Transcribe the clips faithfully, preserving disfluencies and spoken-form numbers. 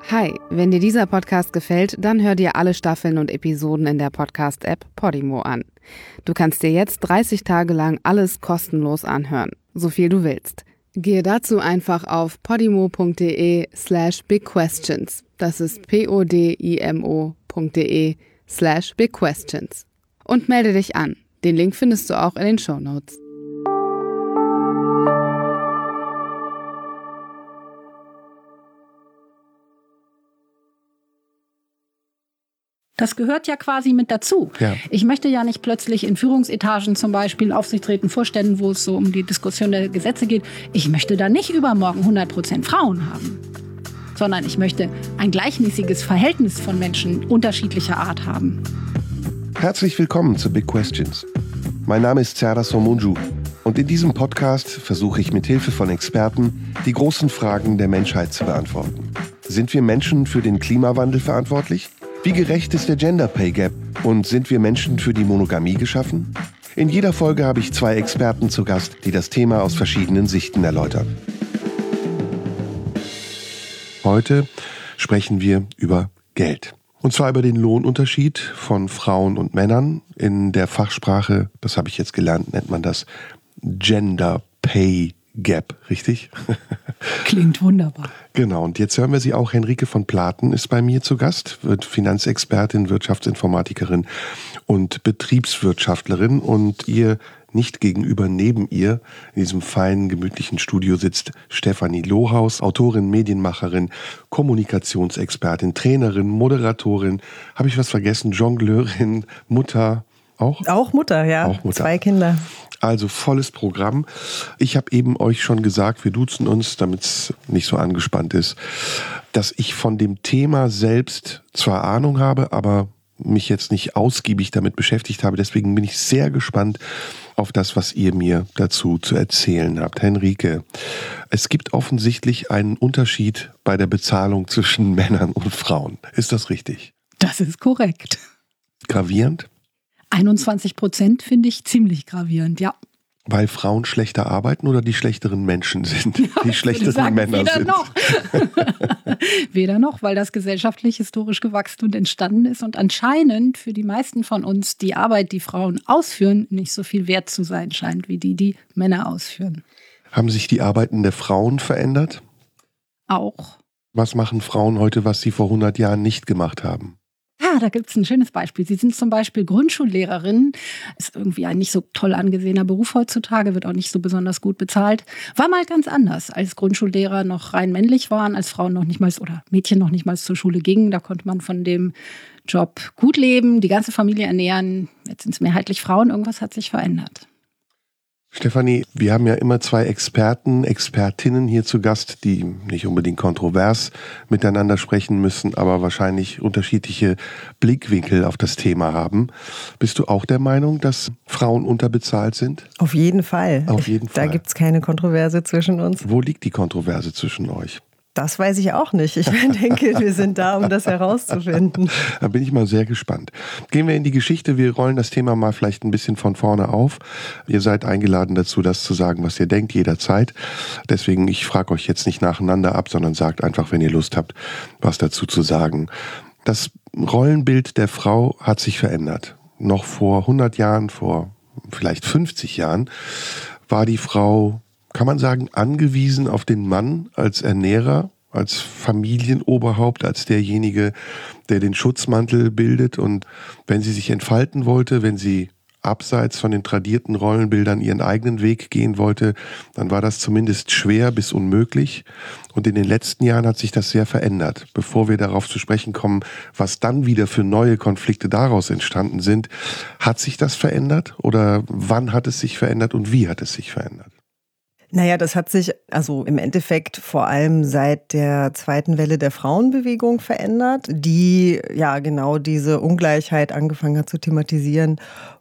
Hi, wenn dir dieser Podcast gefällt, dann hör dir alle Staffeln und Episoden in der Podcast-App Podimo an. Du kannst dir jetzt dreißig Tage lang alles kostenlos anhören, so viel du willst. Gehe dazu einfach auf podimo.de slash bigquestions. Das ist p-o-d-i-m-o.de slash bigquestions. Und melde dich an. Den Link findest du auch in den Shownotes. Das gehört ja quasi mit dazu. Ja. Ich möchte ja nicht plötzlich in Führungsetagen zum Beispiel, Aufsichtsräten, Vorständen, wo es so um die Diskussion der Gesetze geht, ich möchte da nicht übermorgen hundert Prozent Frauen haben. Sondern ich möchte ein gleichmäßiges Verhältnis von Menschen unterschiedlicher Art haben. Herzlich willkommen zu Big Questions. Mein Name ist Serdar Somuncu und in diesem Podcast versuche ich mit Hilfe von Experten die großen Fragen der Menschheit zu beantworten. Sind wir Menschen für den Klimawandel verantwortlich? Wie gerecht ist der Gender Pay Gap? Und sind wir Menschen für die Monogamie geschaffen? In jeder Folge habe ich zwei Experten zu Gast, die das Thema aus verschiedenen Sichten erläutern. Heute sprechen wir über Geld. Und zwar über den Lohnunterschied von Frauen und Männern. In der Fachsprache, das habe ich jetzt gelernt, nennt man das Gender Pay Gap, richtig? Klingt wunderbar. Genau, und jetzt hören wir sie auch. Henrike von Platen ist bei mir zu Gast, wird Finanzexpertin, Wirtschaftsinformatikerin und Betriebswirtschaftlerin. Und ihr nicht gegenüber, neben ihr, in diesem feinen, gemütlichen Studio sitzt Stefanie Lohaus, Autorin, Medienmacherin, Kommunikationsexpertin, Trainerin, Moderatorin. Habe ich was vergessen? Jongleurin, Mutter auch? Auch Mutter, ja. Auch Mutter. Zwei Kinder. Also volles Programm. Ich habe eben euch schon gesagt, wir duzen uns, damit es nicht so angespannt ist, dass ich von dem Thema selbst zwar Ahnung habe, aber mich jetzt nicht ausgiebig damit beschäftigt habe. Deswegen bin ich sehr gespannt auf das, was ihr mir dazu zu erzählen habt. Henrike, es gibt offensichtlich einen Unterschied bei der Bezahlung zwischen Männern und Frauen. Ist das richtig? Das ist korrekt. Gravierend? einundzwanzig Prozent finde ich ziemlich gravierend, ja. Weil Frauen schlechter arbeiten oder die schlechteren Menschen sind, die ja, schlechteren sagen, Männer weder sind? Noch. Weder noch, weil das gesellschaftlich historisch gewachsen und entstanden ist und anscheinend für die meisten von uns die Arbeit, die Frauen ausführen, nicht so viel wert zu sein scheint, wie die, die Männer ausführen. Haben sich die Arbeiten der Frauen verändert? Auch. Was machen Frauen heute, was sie vor hundert Jahren nicht gemacht haben? Ja, da gibt es ein schönes Beispiel. Sie sind zum Beispiel Grundschullehrerin. Ist irgendwie ein nicht so toll angesehener Beruf heutzutage, wird auch nicht so besonders gut bezahlt. War mal ganz anders, als Grundschullehrer noch rein männlich waren, als Frauen noch nicht mal oder Mädchen noch nicht mal zur Schule gingen. Da konnte man von dem Job gut leben, die ganze Familie ernähren. Jetzt sind es mehrheitlich Frauen. Irgendwas hat sich verändert. Stefanie, wir haben ja immer zwei Experten, Expertinnen hier zu Gast, die nicht unbedingt kontrovers miteinander sprechen müssen, aber wahrscheinlich unterschiedliche Blickwinkel auf das Thema haben. Bist du auch der Meinung, dass Frauen unterbezahlt sind? Auf jeden Fall. Auf jeden Fall. Da gibt es keine Kontroverse zwischen uns. Wo liegt die Kontroverse zwischen euch? Das weiß ich auch nicht. Ich denke, wir sind da, um das herauszufinden. Da bin ich mal sehr gespannt. Gehen wir in die Geschichte. Wir rollen das Thema mal vielleicht ein bisschen von vorne auf. Ihr seid eingeladen dazu, das zu sagen, was ihr denkt, jederzeit. Deswegen, ich frage euch jetzt nicht nacheinander ab, sondern sagt einfach, wenn ihr Lust habt, was dazu zu sagen. Das Rollenbild der Frau hat sich verändert. Noch vor hundert Jahren, vor vielleicht fünfzig Jahren, war die Frau, kann man sagen, angewiesen auf den Mann als Ernährer, als Familienoberhaupt, als derjenige, der den Schutzmantel bildet. Und wenn sie sich entfalten wollte, wenn sie abseits von den tradierten Rollenbildern ihren eigenen Weg gehen wollte, dann war das zumindest schwer bis unmöglich. Und in den letzten Jahren hat sich das sehr verändert. Bevor wir darauf zu sprechen kommen, was dann wieder für neue Konflikte daraus entstanden sind, hat sich das verändert? Oder wann hat es sich verändert und wie hat es sich verändert? Naja, das hat sich also im Endeffekt vor allem seit der zweiten Welle der Frauenbewegung verändert, die ja genau diese Ungleichheit angefangen hat zu thematisieren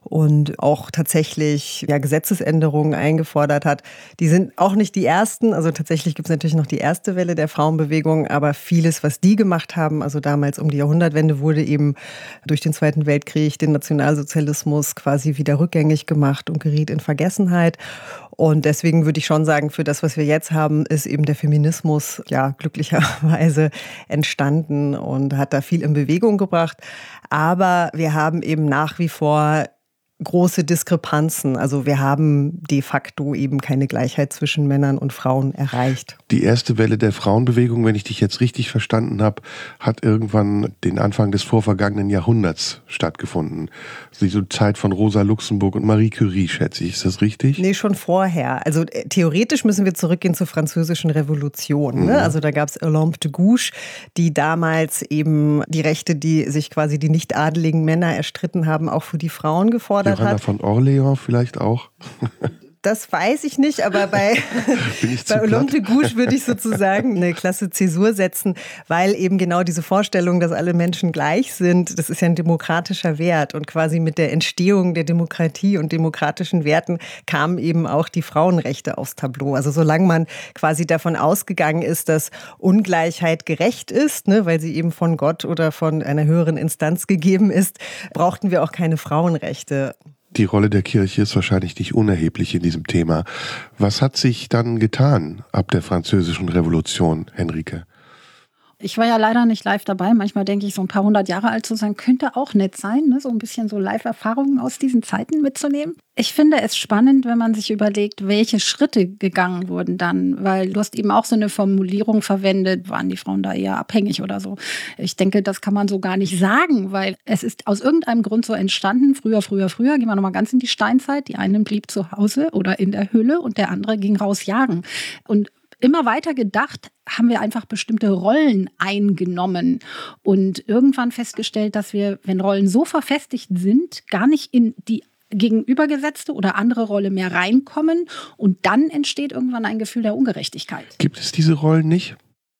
und auch tatsächlich ja, Gesetzesänderungen eingefordert hat. Die sind auch nicht die ersten, also tatsächlich gibt es natürlich noch die erste Welle der Frauenbewegung, aber vieles, was die gemacht haben, also damals um die Jahrhundertwende, wurde eben durch den Zweiten Weltkrieg, den Nationalsozialismus quasi wieder rückgängig gemacht und geriet in Vergessenheit. Und deswegen würde ich schon sagen, für das, was wir jetzt haben, ist eben der Feminismus ja glücklicherweise entstanden und hat da viel in Bewegung gebracht. Aber wir haben eben nach wie vor große Diskrepanzen. Also wir haben de facto eben keine Gleichheit zwischen Männern und Frauen erreicht. Die erste Welle der Frauenbewegung, wenn ich dich jetzt richtig verstanden habe, hat irgendwann den Anfang des vorvergangenen Jahrhunderts stattgefunden. Die Zeit von Rosa Luxemburg und Marie Curie, schätze ich. Ist das richtig? Nee, schon vorher. Also äh, theoretisch müssen wir zurückgehen zur Französischen Revolution. Ne? Mhm. Also da gab es Olympe de Gouges, die damals eben die Rechte, die sich quasi die nicht adeligen Männer erstritten haben, auch für die Frauen gefordert Johanna hat. von Orleans vielleicht auch? Das weiß ich nicht, aber bei, bei Olympe de Gouges würde ich sozusagen eine Klasse Zäsur setzen, weil eben genau diese Vorstellung, dass alle Menschen gleich sind, das ist ja ein demokratischer Wert. Und quasi mit der Entstehung der Demokratie und demokratischen Werten kamen eben auch die Frauenrechte aufs Tableau. Also solange man quasi davon ausgegangen ist, dass Ungleichheit gerecht ist, ne, weil sie eben von Gott oder von einer höheren Instanz gegeben ist, brauchten wir auch keine Frauenrechte. Die Rolle der Kirche ist wahrscheinlich nicht unerheblich in diesem Thema. Was hat sich dann getan ab der Französischen Revolution, Henrike? Ich war ja leider nicht live dabei. Manchmal denke ich, so ein paar hundert Jahre alt zu sein, könnte auch nett sein, ne? So ein bisschen so Live-Erfahrungen aus diesen Zeiten mitzunehmen. Ich finde es spannend, wenn man sich überlegt, welche Schritte gegangen wurden dann. Weil du hast eben auch so eine Formulierung verwendet, waren die Frauen da eher abhängig oder so. Ich denke, das kann man so gar nicht sagen, weil es ist aus irgendeinem Grund so entstanden, früher, früher, früher, gehen wir nochmal ganz in die Steinzeit. Die eine blieb zu Hause oder in der Höhle und der andere ging raus jagen. Und immer weiter gedacht, haben wir einfach bestimmte Rollen eingenommen und irgendwann festgestellt, dass wir, wenn Rollen so verfestigt sind, gar nicht in die gegenübergesetzte oder andere Rolle mehr reinkommen und dann entsteht irgendwann ein Gefühl der Ungerechtigkeit. Gibt es diese Rollen nicht?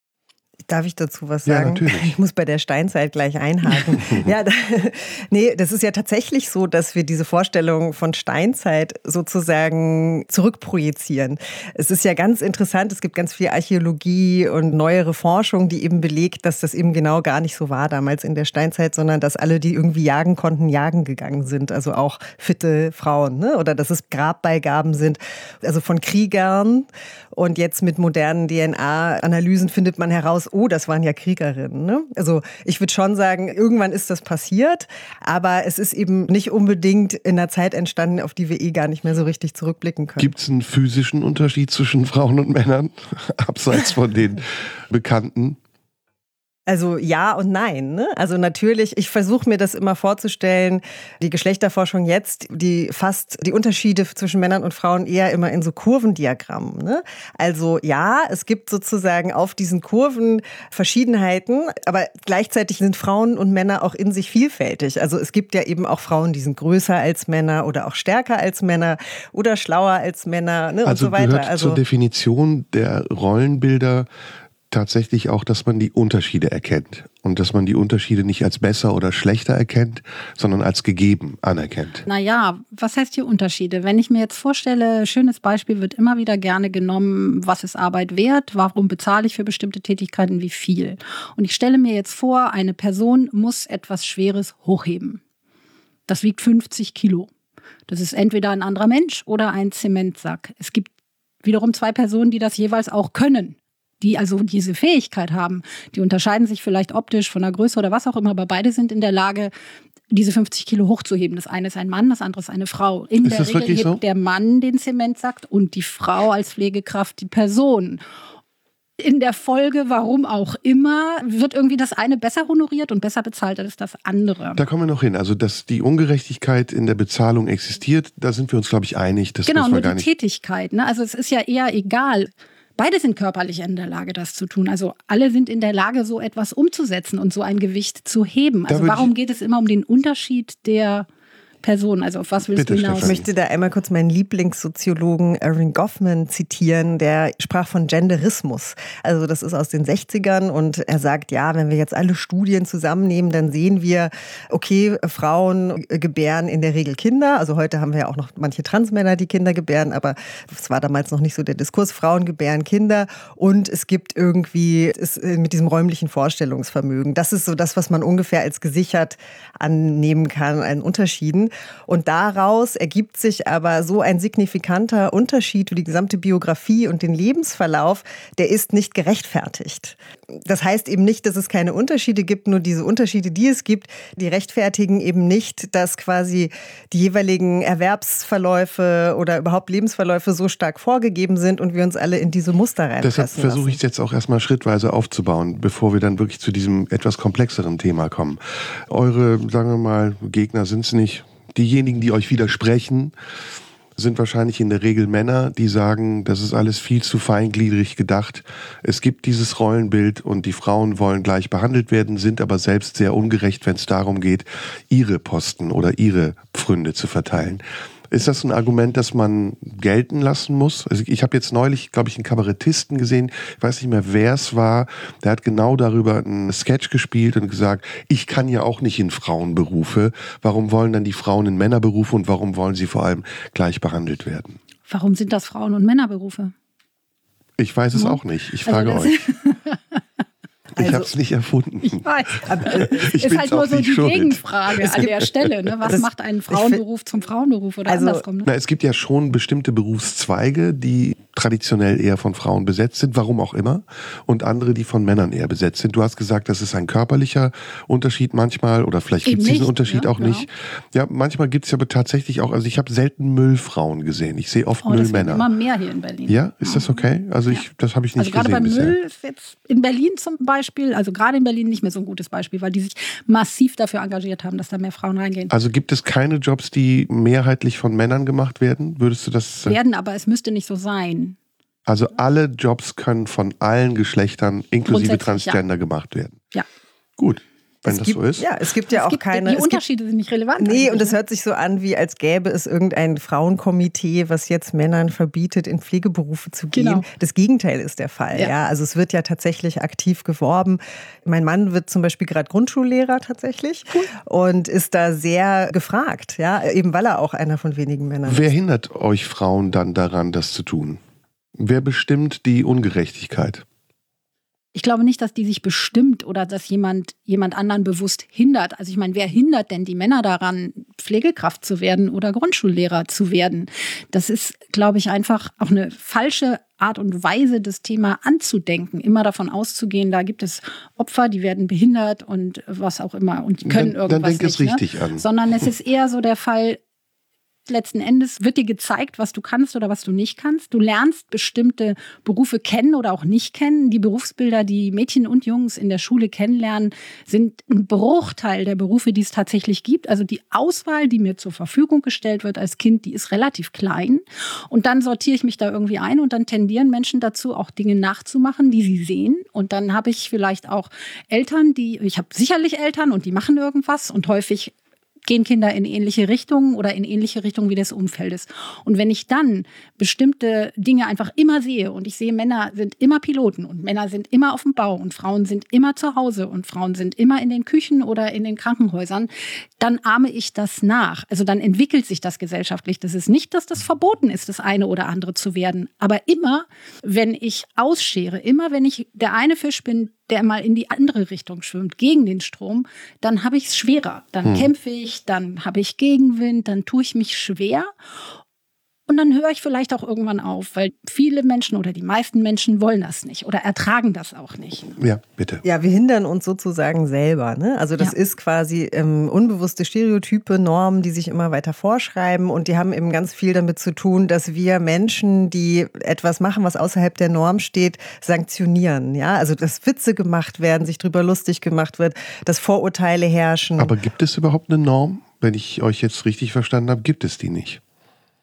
Darf ich dazu was sagen? Ja, natürlich. Ich muss bei der Steinzeit gleich einhaken. ja, da, nee, das ist ja tatsächlich so, dass wir diese Vorstellung von Steinzeit sozusagen zurückprojizieren. Es ist ja ganz interessant, es gibt ganz viel Archäologie und neuere Forschung, die eben belegt, dass das eben genau gar nicht so war damals in der Steinzeit, sondern dass alle, die irgendwie jagen konnten, jagen gegangen sind. Also auch fitte Frauen, ne? Oder dass es Grabbeigaben sind, also von Kriegern. Und jetzt mit modernen D N A-Analysen findet man heraus, oh, das waren ja Kriegerinnen. Ne? Also ich würde schon sagen, irgendwann ist das passiert, aber es ist eben nicht unbedingt in einer Zeit entstanden, auf die wir eh gar nicht mehr so richtig zurückblicken können. Gibt es einen physischen Unterschied zwischen Frauen und Männern, abseits von den Bekannten? Also ja und nein. Ne? Also natürlich, ich versuche mir das immer vorzustellen, die Geschlechterforschung jetzt, die fasst die Unterschiede zwischen Männern und Frauen eher immer in so Kurvendiagrammen. Ne? Also ja, es gibt sozusagen auf diesen Kurven Verschiedenheiten, aber gleichzeitig sind Frauen und Männer auch in sich vielfältig. Also es gibt ja eben auch Frauen, die sind größer als Männer oder auch stärker als Männer oder schlauer als Männer, ne? Also und so weiter. Gehört also zur Definition der Rollenbilder tatsächlich auch, dass man die Unterschiede erkennt und dass man die Unterschiede nicht als besser oder schlechter erkennt, sondern als gegeben anerkennt. Naja, was heißt hier Unterschiede? Wenn ich mir jetzt vorstelle, schönes Beispiel wird immer wieder gerne genommen, was ist Arbeit wert, warum bezahle ich für bestimmte Tätigkeiten, wie viel? Und ich stelle mir jetzt vor, eine Person muss etwas Schweres hochheben. Das wiegt fünfzig Kilo. Das ist entweder ein anderer Mensch oder ein Zementsack. Es gibt wiederum zwei Personen, die das jeweils auch können, die also diese Fähigkeit haben. Die unterscheiden sich vielleicht optisch von der Größe oder was auch immer, aber beide sind in der Lage, diese fünfzig Kilo hochzuheben. Das eine ist ein Mann, das andere ist eine Frau. In ist der Regel hebt so? der Mann den Zementsack und die Frau als Pflegekraft die Person. In der Folge, warum auch immer, wird irgendwie das eine besser honoriert und besser bezahlt als das andere. Da kommen wir noch hin. Also, dass die Ungerechtigkeit in der Bezahlung existiert, da sind wir uns, glaube ich, einig. Das genau, muss man nur gar die nicht Tätigkeit. Ne? Also es ist ja eher egal. Beide sind körperlich in der Lage, das zu tun. Also alle sind in der Lage, so etwas umzusetzen und so ein Gewicht zu heben. Also warum geht es immer um den Unterschied der Person? Also auf was willst Bitte, du hinaus? Stefanie. Ich möchte da einmal kurz meinen Lieblingssoziologen Erving Goffman zitieren, der sprach von Genderismus. Also das ist aus den sechzigern und er sagt, ja, wenn wir jetzt alle Studien zusammennehmen, dann sehen wir, okay, Frauen gebären in der Regel Kinder. Also heute haben wir ja auch noch manche Transmänner, die Kinder gebären, aber es war damals noch nicht so der Diskurs. Frauen gebären Kinder und es gibt irgendwie ist mit diesem räumlichen Vorstellungsvermögen. Das ist so das, was man ungefähr als gesichert annehmen kann an Unterschieden. Und daraus ergibt sich aber so ein signifikanter Unterschied für die gesamte Biografie und den Lebensverlauf, der ist nicht gerechtfertigt. Das heißt eben nicht, dass es keine Unterschiede gibt, nur diese Unterschiede, die es gibt, die rechtfertigen eben nicht, dass quasi die jeweiligen Erwerbsverläufe oder überhaupt Lebensverläufe so stark vorgegeben sind und wir uns alle in diese Muster reinpressen Deshalb versuche ich es lassen. jetzt auch erstmal schrittweise aufzubauen, bevor wir dann wirklich zu diesem etwas komplexeren Thema kommen. Eure, sagen wir mal, Gegner sind es nicht. Diejenigen, die euch widersprechen, sind wahrscheinlich in der Regel Männer, die sagen, das ist alles viel zu feingliedrig gedacht. Es gibt dieses Rollenbild und die Frauen wollen gleich behandelt werden, sind aber selbst sehr ungerecht, wenn es darum geht, ihre Posten oder ihre Pfründe zu verteilen. Ist das ein Argument, das man gelten lassen muss? Also ich habe jetzt neulich, glaube ich, einen Kabarettisten gesehen, ich weiß nicht mehr, wer es war, der hat genau darüber einen Sketch gespielt und gesagt, ich kann ja auch nicht in Frauenberufe. Warum wollen dann die Frauen in Männerberufe und warum wollen sie vor allem gleich behandelt werden? Warum sind das Frauen- und Männerberufe? Ich weiß es Ja. auch nicht. Ich frage Also euch. Ich Also, habe es nicht erfunden. Ich weiß. Aber, Ich ist bin's halt nur auch so nicht die schuld. Gegenfrage an der Stelle. Ne? Was das- macht einen Frauenberuf zum Frauenberuf oder Also, andersrum? Ne? Na, es gibt ja schon bestimmte Berufszweige, die traditionell eher von Frauen besetzt sind, warum auch immer, und andere, die von Männern eher besetzt sind. Du hast gesagt, das ist ein körperlicher Unterschied manchmal oder vielleicht gibt Eben es diesen nicht, Unterschied ja, auch genau. nicht. Ja, manchmal gibt es aber tatsächlich auch, also ich habe selten Müllfrauen gesehen. Ich sehe oft Oh, das wird Müllmänner. immer mehr hier in Berlin. Ja, ist das okay? Also ich, das habe ich nicht Also gerade gesehen beim bisher. Müll ist jetzt in Berlin zum Beispiel, also gerade in Berlin nicht mehr so ein gutes Beispiel, weil die sich massiv dafür engagiert haben, dass da mehr Frauen reingehen. Also gibt es keine Jobs, die mehrheitlich von Männern gemacht werden? Würdest du das? Werden, aber es müsste nicht so sein. Also alle Jobs können von allen Geschlechtern inklusive Grundsätzlich, Transgender gemacht werden. Ja. Gut, wenn es das gibt, so ist. Ja, es gibt ja Es auch gibt, keine. die es gibt, Unterschiede sind nicht relevant. Nee, eigentlich, und es ne? hört sich so an, wie als gäbe es irgendein Frauenkomitee, was jetzt Männern verbietet, in Pflegeberufe zu gehen. Genau. Das Gegenteil ist der Fall. Ja. Ja. Also es wird ja tatsächlich aktiv geworben. Mein Mann wird zum Beispiel gerade Grundschullehrer tatsächlich cool. und ist da sehr gefragt, ja, eben weil er auch einer von wenigen Männern Wer ist. hindert euch Frauen dann daran, das zu tun? Wer bestimmt die Ungerechtigkeit? Ich glaube nicht, dass die sich bestimmt oder dass jemand jemand anderen bewusst hindert. Also ich meine, wer hindert denn die Männer daran, Pflegekraft zu werden oder Grundschullehrer zu werden? Das ist, glaube ich, einfach auch eine falsche Art und Weise, das Thema anzudenken. Immer davon auszugehen, da gibt es Opfer, die werden behindert und was auch immer und die können Dann- irgendwas dann denk es nicht. richtig ne? an. Sondern es ist eher so der Fall, letzten Endes wird dir gezeigt, was du kannst oder was du nicht kannst. Du lernst bestimmte Berufe kennen oder auch nicht kennen. Die Berufsbilder, die Mädchen und Jungs in der Schule kennenlernen, sind ein Bruchteil der Berufe, die es tatsächlich gibt. Also die Auswahl, die mir zur Verfügung gestellt wird als Kind, die ist relativ klein. Und dann sortiere ich mich da irgendwie ein und dann tendieren Menschen dazu, auch Dinge nachzumachen, die sie sehen. Und dann habe ich vielleicht auch Eltern, die, ich habe sicherlich Eltern und die machen irgendwas und häufig gehen Kinder in ähnliche Richtungen oder in ähnliche Richtungen wie des Umfeldes. Und wenn ich dann bestimmte Dinge einfach immer sehe und ich sehe, Männer sind immer Piloten und Männer sind immer auf dem Bau und Frauen sind immer zu Hause und Frauen sind immer in den Küchen oder in den Krankenhäusern, dann ahme ich das nach. Also dann entwickelt sich das gesellschaftlich. Das ist nicht, dass das verboten ist, das eine oder andere zu werden. Aber immer, wenn ich ausschere, immer wenn ich der eine Fisch bin, der mal in die andere Richtung schwimmt, gegen den Strom, dann habe ich es schwerer. Dann hm. kämpfe ich, dann habe ich Gegenwind, dann tue ich mich schwer. Und dann höre ich vielleicht auch irgendwann auf, weil viele Menschen oder die meisten Menschen wollen das nicht oder ertragen das auch nicht. Ja, bitte. Ja, wir hindern uns sozusagen selber. Ne? Also das ja. ist quasi ähm, unbewusste Stereotype, Normen, die sich immer weiter vorschreiben und die haben eben ganz viel damit zu tun, dass wir Menschen, die etwas machen, was außerhalb der Norm steht, sanktionieren. Ja, also dass Witze gemacht werden, sich drüber lustig gemacht wird, dass Vorurteile herrschen. Aber gibt es überhaupt eine Norm? Wenn ich euch jetzt richtig verstanden habe, gibt es die nicht.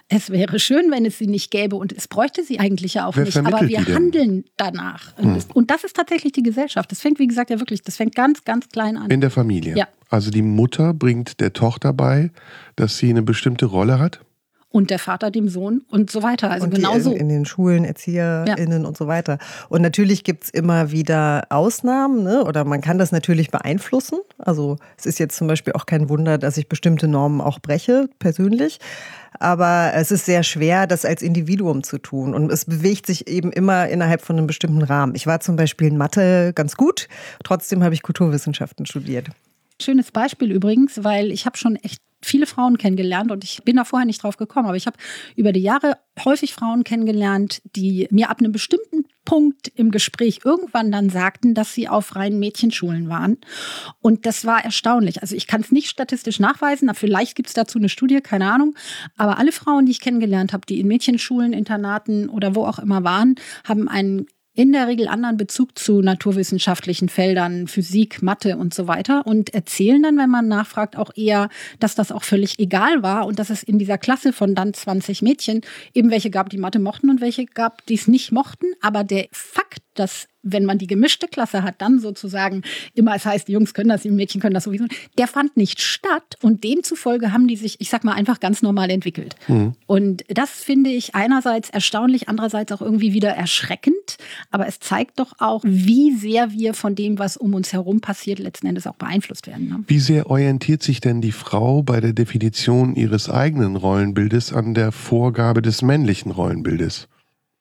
Es wäre schön, wenn es sie nicht gäbe und es bräuchte sie eigentlich ja auch Wer nicht. Aber wir handeln danach. Hm. Und das ist tatsächlich die Gesellschaft. Das fängt, wie gesagt, ja wirklich, das fängt ganz, ganz klein an. In der Familie? Ja. Also die Mutter bringt der Tochter bei, dass sie eine bestimmte Rolle hat? Und der Vater dem Sohn und so weiter. Also und genau so. In, in den Schulen, ErzieherInnen ja. und so weiter. Und natürlich gibt es immer wieder Ausnahmen, ne? Oder man kann das natürlich beeinflussen. Also es ist jetzt zum Beispiel auch kein Wunder, dass ich bestimmte Normen auch breche, persönlich. Aber es ist sehr schwer, das als Individuum zu tun. Und es bewegt sich eben immer innerhalb von einem bestimmten Rahmen. Ich war zum Beispiel in Mathe ganz gut, trotzdem habe ich Kulturwissenschaften studiert. Schönes Beispiel übrigens, weil ich habe schon echt viele Frauen kennengelernt und ich bin da vorher nicht drauf gekommen, aber ich habe über die Jahre häufig Frauen kennengelernt, die mir ab einem bestimmten Punkt im Gespräch irgendwann dann sagten, dass sie auf reinen Mädchenschulen waren. Und das war erstaunlich. Also ich kann es nicht statistisch nachweisen, aber vielleicht gibt es dazu eine Studie, keine Ahnung. Aber alle Frauen, die ich kennengelernt habe, die in Mädchenschulen, Internaten oder wo auch immer waren, haben einen in der Regel anderen Bezug zu naturwissenschaftlichen Feldern, Physik, Mathe und so weiter und erzählen dann, wenn man nachfragt, auch eher, dass das auch völlig egal war und dass es in dieser Klasse von dann zwanzig Mädchen eben welche gab, die Mathe mochten und welche gab, die es nicht mochten. Aber der Fakt, dass wenn man die gemischte Klasse hat, dann sozusagen immer, es heißt, die Jungs können das, die Mädchen können das sowieso, der fand nicht statt und demzufolge haben die sich, ich sag mal, einfach ganz normal entwickelt. Mhm. Und das finde ich einerseits erstaunlich, andererseits auch irgendwie wieder erschreckend, aber es zeigt doch auch, wie sehr wir von dem, was um uns herum passiert, letzten Endes auch beeinflusst werden. Ne? Wie sehr orientiert sich denn die Frau bei der Definition ihres eigenen Rollenbildes an der Vorgabe des männlichen Rollenbildes?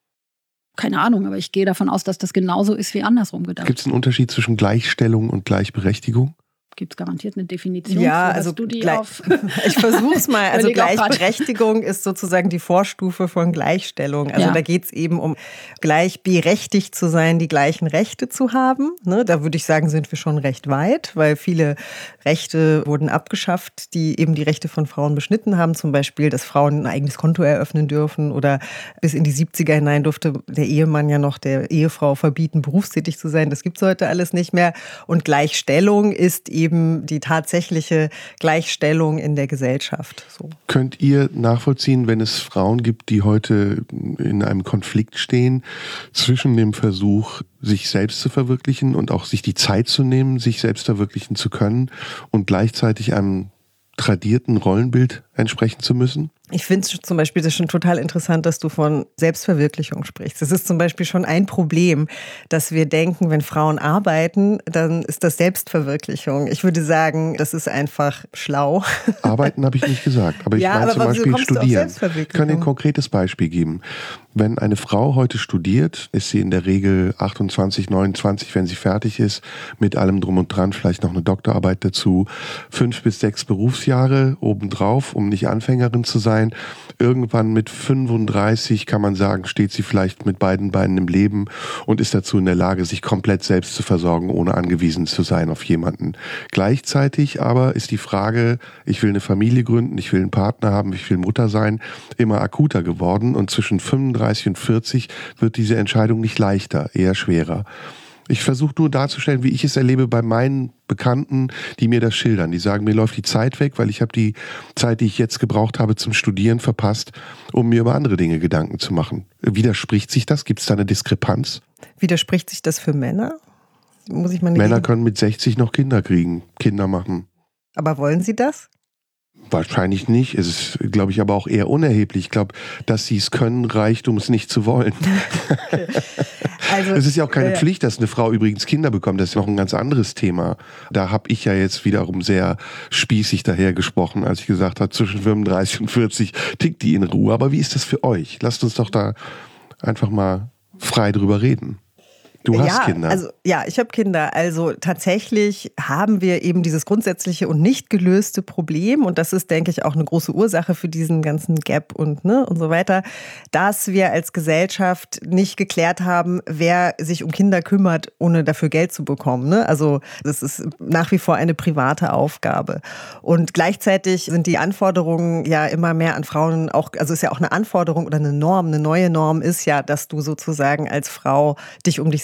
Keine Ahnung, aber ich gehe davon aus, dass das genauso ist wie andersrum gedacht. Gibt es einen Unterschied zwischen Gleichstellung und Gleichberechtigung? Gibt es garantiert eine Definition? Ja, für, also du die gleich, auf ich versuche es mal. Also Gleichberechtigung ist sozusagen die Vorstufe von Gleichstellung. Also ja. da geht es eben um gleichberechtigt zu sein, die gleichen Rechte zu haben. Ne, da würde ich sagen, sind wir schon recht weit, weil viele Rechte wurden abgeschafft, die eben die Rechte von Frauen beschnitten haben. Zum Beispiel, dass Frauen ein eigenes Konto eröffnen dürfen oder bis in die siebziger hinein durfte der Ehemann ja noch der Ehefrau verbieten, berufstätig zu sein. Das gibt es heute alles nicht mehr. Und Gleichstellung ist eben eben die tatsächliche Gleichstellung in der Gesellschaft. So. Könnt ihr nachvollziehen, wenn es Frauen gibt, die heute in einem Konflikt stehen zwischen dem Versuch, sich selbst zu verwirklichen und auch sich die Zeit zu nehmen, sich selbst verwirklichen zu können und gleichzeitig einem tradierten Rollenbild entsprechen zu müssen? Ich finde es zum Beispiel das schon total interessant, dass du von Selbstverwirklichung sprichst. Das ist zum Beispiel schon ein Problem, dass wir denken, wenn Frauen arbeiten, dann ist das Selbstverwirklichung. Ich würde sagen, das ist einfach schlau. Arbeiten habe ich nicht gesagt, aber ich ja, meine aber zum Beispiel studieren. Ich kann dir ein konkretes Beispiel geben. Wenn eine Frau heute studiert, ist sie in der Regel achtundzwanzig, neunundzwanzig, wenn sie fertig ist, mit allem drum und dran, vielleicht noch eine Doktorarbeit dazu, fünf bis sechs Berufsjahre obendrauf, um nicht Anfängerin zu sein. Irgendwann mit fünfunddreißig kann man sagen, steht sie vielleicht mit beiden Beinen im Leben und ist dazu in der Lage, sich komplett selbst zu versorgen, ohne angewiesen zu sein auf jemanden. Gleichzeitig aber ist die Frage, ich will eine Familie gründen, ich will einen Partner haben, ich will Mutter sein, immer akuter geworden und zwischen fünfunddreißig und vierzig wird diese Entscheidung nicht leichter, eher schwerer. Ich versuche nur darzustellen, wie ich es erlebe bei meinen Bekannten, die mir das schildern. Die sagen, mir läuft die Zeit weg, weil ich habe die Zeit, die ich jetzt gebraucht habe zum Studieren, verpasst, um mir über andere Dinge Gedanken zu machen. Widerspricht sich das? Gibt es da eine Diskrepanz? Widerspricht sich das für Männer? Muss ich mal Männer geben? Können mit sechzig noch Kinder kriegen, Kinder machen. Aber wollen sie das? Wahrscheinlich nicht. Es ist, glaube ich, aber auch eher unerheblich. Ich glaube, dass sie es können, reicht, um es nicht zu wollen. Okay. Also, es ist ja auch keine äh, Pflicht, dass eine Frau übrigens Kinder bekommt. Das ist noch ein ganz anderes Thema. Da habe ich ja jetzt wiederum sehr spießig dahergesprochen, als ich gesagt habe, zwischen fünfunddreißig und vierzig tickt die in Ruhe. Aber wie ist das für euch? Lasst uns doch da einfach mal frei drüber reden. Du hast ja, Kinder. Also, ja, ich habe Kinder. Also tatsächlich haben wir eben dieses grundsätzliche und nicht gelöste Problem. Und das ist, denke ich, auch eine große Ursache für diesen ganzen Gap und, ne, und so weiter, dass wir als Gesellschaft nicht geklärt haben, wer sich um Kinder kümmert, ohne dafür Geld zu bekommen. Ne? Also das ist nach wie vor eine private Aufgabe. Und gleichzeitig sind die Anforderungen ja immer mehr an Frauen auch, also ist ja auch eine Anforderung oder eine Norm, eine neue Norm ist ja, dass du sozusagen als Frau dich um dich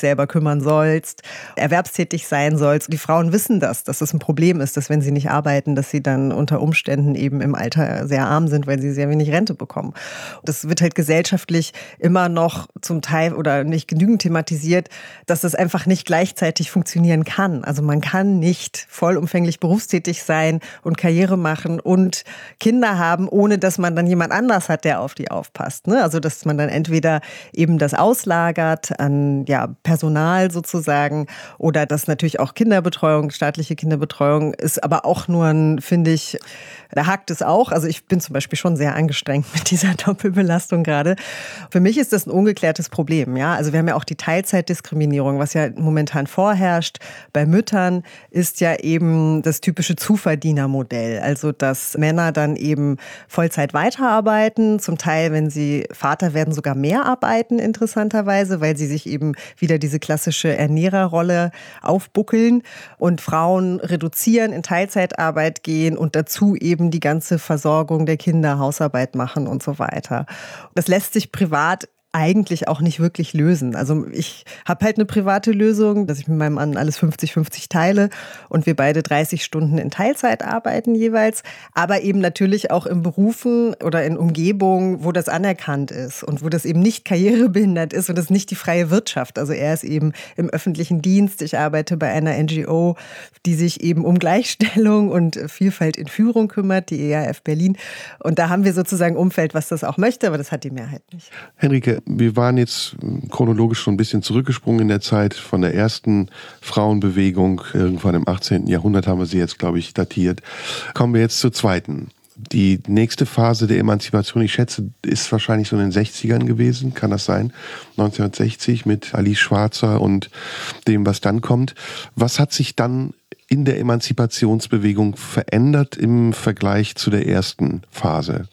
selber kümmern sollst, erwerbstätig sein sollst. Die Frauen wissen das, dass das ein Problem ist, dass wenn sie nicht arbeiten, dass sie dann unter Umständen eben im Alter sehr arm sind, weil sie sehr wenig Rente bekommen. Das wird halt gesellschaftlich immer noch zum Teil oder nicht genügend thematisiert, dass das einfach nicht gleichzeitig funktionieren kann. Also man kann nicht vollumfänglich berufstätig sein und Karriere machen und Kinder haben, ohne dass man dann jemand anders hat, der auf die aufpasst. Ne? Also dass man dann entweder eben das auslagert an ja, Personal sozusagen oder dass natürlich auch Kinderbetreuung, staatliche Kinderbetreuung ist aber auch nur ein, finde ich, da hakt es auch. Also ich bin zum Beispiel schon sehr angestrengt mit dieser Doppelbelastung gerade. Für mich ist das ein ungeklärtes Problem. Ja? Also wir haben ja auch die Teilzeitdiskriminierung, was ja momentan vorherrscht. Bei Müttern ist ja eben das typische Zuverdienermodell. Also dass Männer dann eben Vollzeit weiterarbeiten. Zum Teil, wenn sie Vater werden, sogar mehr arbeiten, interessanterweise, weil sie sich eben wieder diese klassische Ernährerrolle aufbuckeln. Und Frauen reduzieren, in Teilzeitarbeit gehen und dazu eben die ganze Versorgung der Kinder, Hausarbeit machen und so weiter. Das lässt sich privat eigentlich auch nicht wirklich lösen. Also ich habe halt eine private Lösung, dass ich mit meinem Mann alles fünfzig fünfzig teile und wir beide dreißig Stunden in Teilzeit arbeiten jeweils, aber eben natürlich auch in Berufen oder in Umgebungen, wo das anerkannt ist und wo das eben nicht karrierebehindert ist und das ist nicht die freie Wirtschaft. Also er ist eben im öffentlichen Dienst, ich arbeite bei einer N G O, die sich eben um Gleichstellung und Vielfalt in Führung kümmert, die E A F Berlin. Und da haben wir sozusagen ein Umfeld, was das auch möchte, aber das hat die Mehrheit nicht. Henrike, wir waren jetzt chronologisch schon ein bisschen zurückgesprungen in der Zeit von der ersten Frauenbewegung. Irgendwann im achtzehnten Jahrhundert haben wir sie jetzt, glaube ich, datiert. Kommen wir jetzt zur zweiten. Die nächste Phase der Emanzipation, ich schätze, ist wahrscheinlich so in den sechzigern gewesen. Kann das sein? neunzehnhundertsechzig mit Alice Schwarzer und dem, was dann kommt. Was hat sich dann in der Emanzipationsbewegung verändert im Vergleich zu der ersten Phase?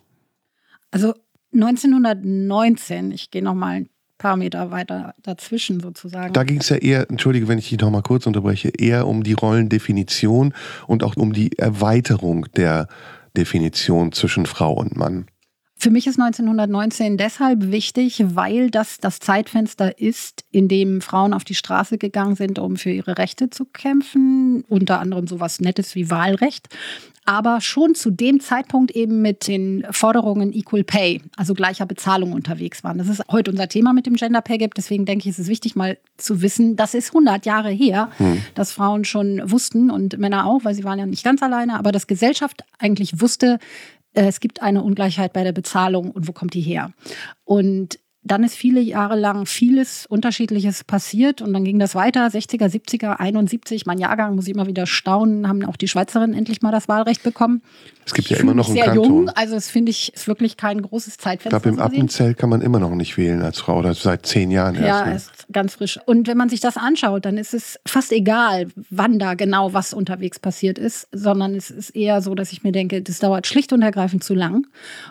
Also neunzehnhundertneunzehn, ich gehe noch mal ein paar Meter weiter dazwischen sozusagen. Da ging es ja eher, entschuldige, wenn ich dich noch mal kurz unterbreche, eher um die Rollendefinition und auch um die Erweiterung der Definition zwischen Frau und Mann. Für mich ist neunzehnhundertneunzehn deshalb wichtig, weil das das Zeitfenster ist, in dem Frauen auf die Straße gegangen sind, um für ihre Rechte zu kämpfen. Unter anderem sowas Nettes wie Wahlrecht. Aber schon zu dem Zeitpunkt eben mit den Forderungen Equal Pay, also gleicher Bezahlung unterwegs waren. Das ist heute unser Thema mit dem Gender Pay Gap. Deswegen denke ich, es ist wichtig mal zu wissen, das ist hundert Jahre her, hm. dass Frauen schon wussten und Männer auch, weil sie waren ja nicht ganz alleine, aber dass Gesellschaft eigentlich wusste, es gibt eine Ungleichheit bei der Bezahlung und wo kommt die her? Und dann ist viele Jahre lang vieles Unterschiedliches passiert und dann ging das weiter, sechziger, siebziger, einundsiebzig, mein Jahrgang, muss ich immer wieder staunen, haben auch die Schweizerinnen endlich mal das Wahlrecht bekommen. Es gibt ja immer noch einen sehr Kanton. Jung, also das finde ich, ist wirklich kein großes Zeitfenster. Ich glaube, im Appenzell kann man immer noch nicht wählen als Frau, oder seit zehn Jahren erst. Ja, ne? ist ganz frisch. Und wenn man sich das anschaut, dann ist es fast egal, wann da genau was unterwegs passiert ist, sondern es ist eher so, dass ich mir denke, das dauert schlicht und ergreifend zu lang.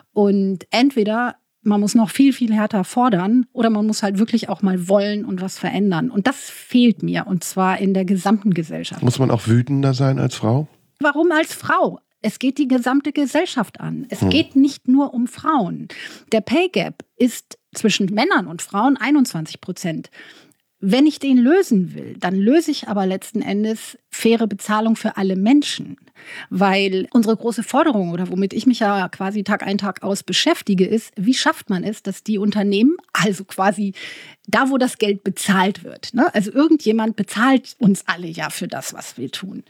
Und entweder man muss noch viel, viel härter fordern oder man muss halt wirklich auch mal wollen und was verändern. Und das fehlt mir, und zwar in der gesamten Gesellschaft. Muss man auch wütender sein als Frau? Warum als Frau? Es geht die gesamte Gesellschaft an. Es hm. geht nicht nur um Frauen. Der Pay Gap ist zwischen Männern und Frauen einundzwanzig Prozent. Wenn ich den lösen will, dann löse ich aber letzten Endes faire Bezahlung für alle Menschen. Weil unsere große Forderung oder womit ich mich ja quasi Tag ein, Tag aus beschäftige, ist, wie schafft man es, dass die Unternehmen, also quasi da, wo das Geld bezahlt wird, ne? Also irgendjemand bezahlt uns alle ja für das, was wir tun.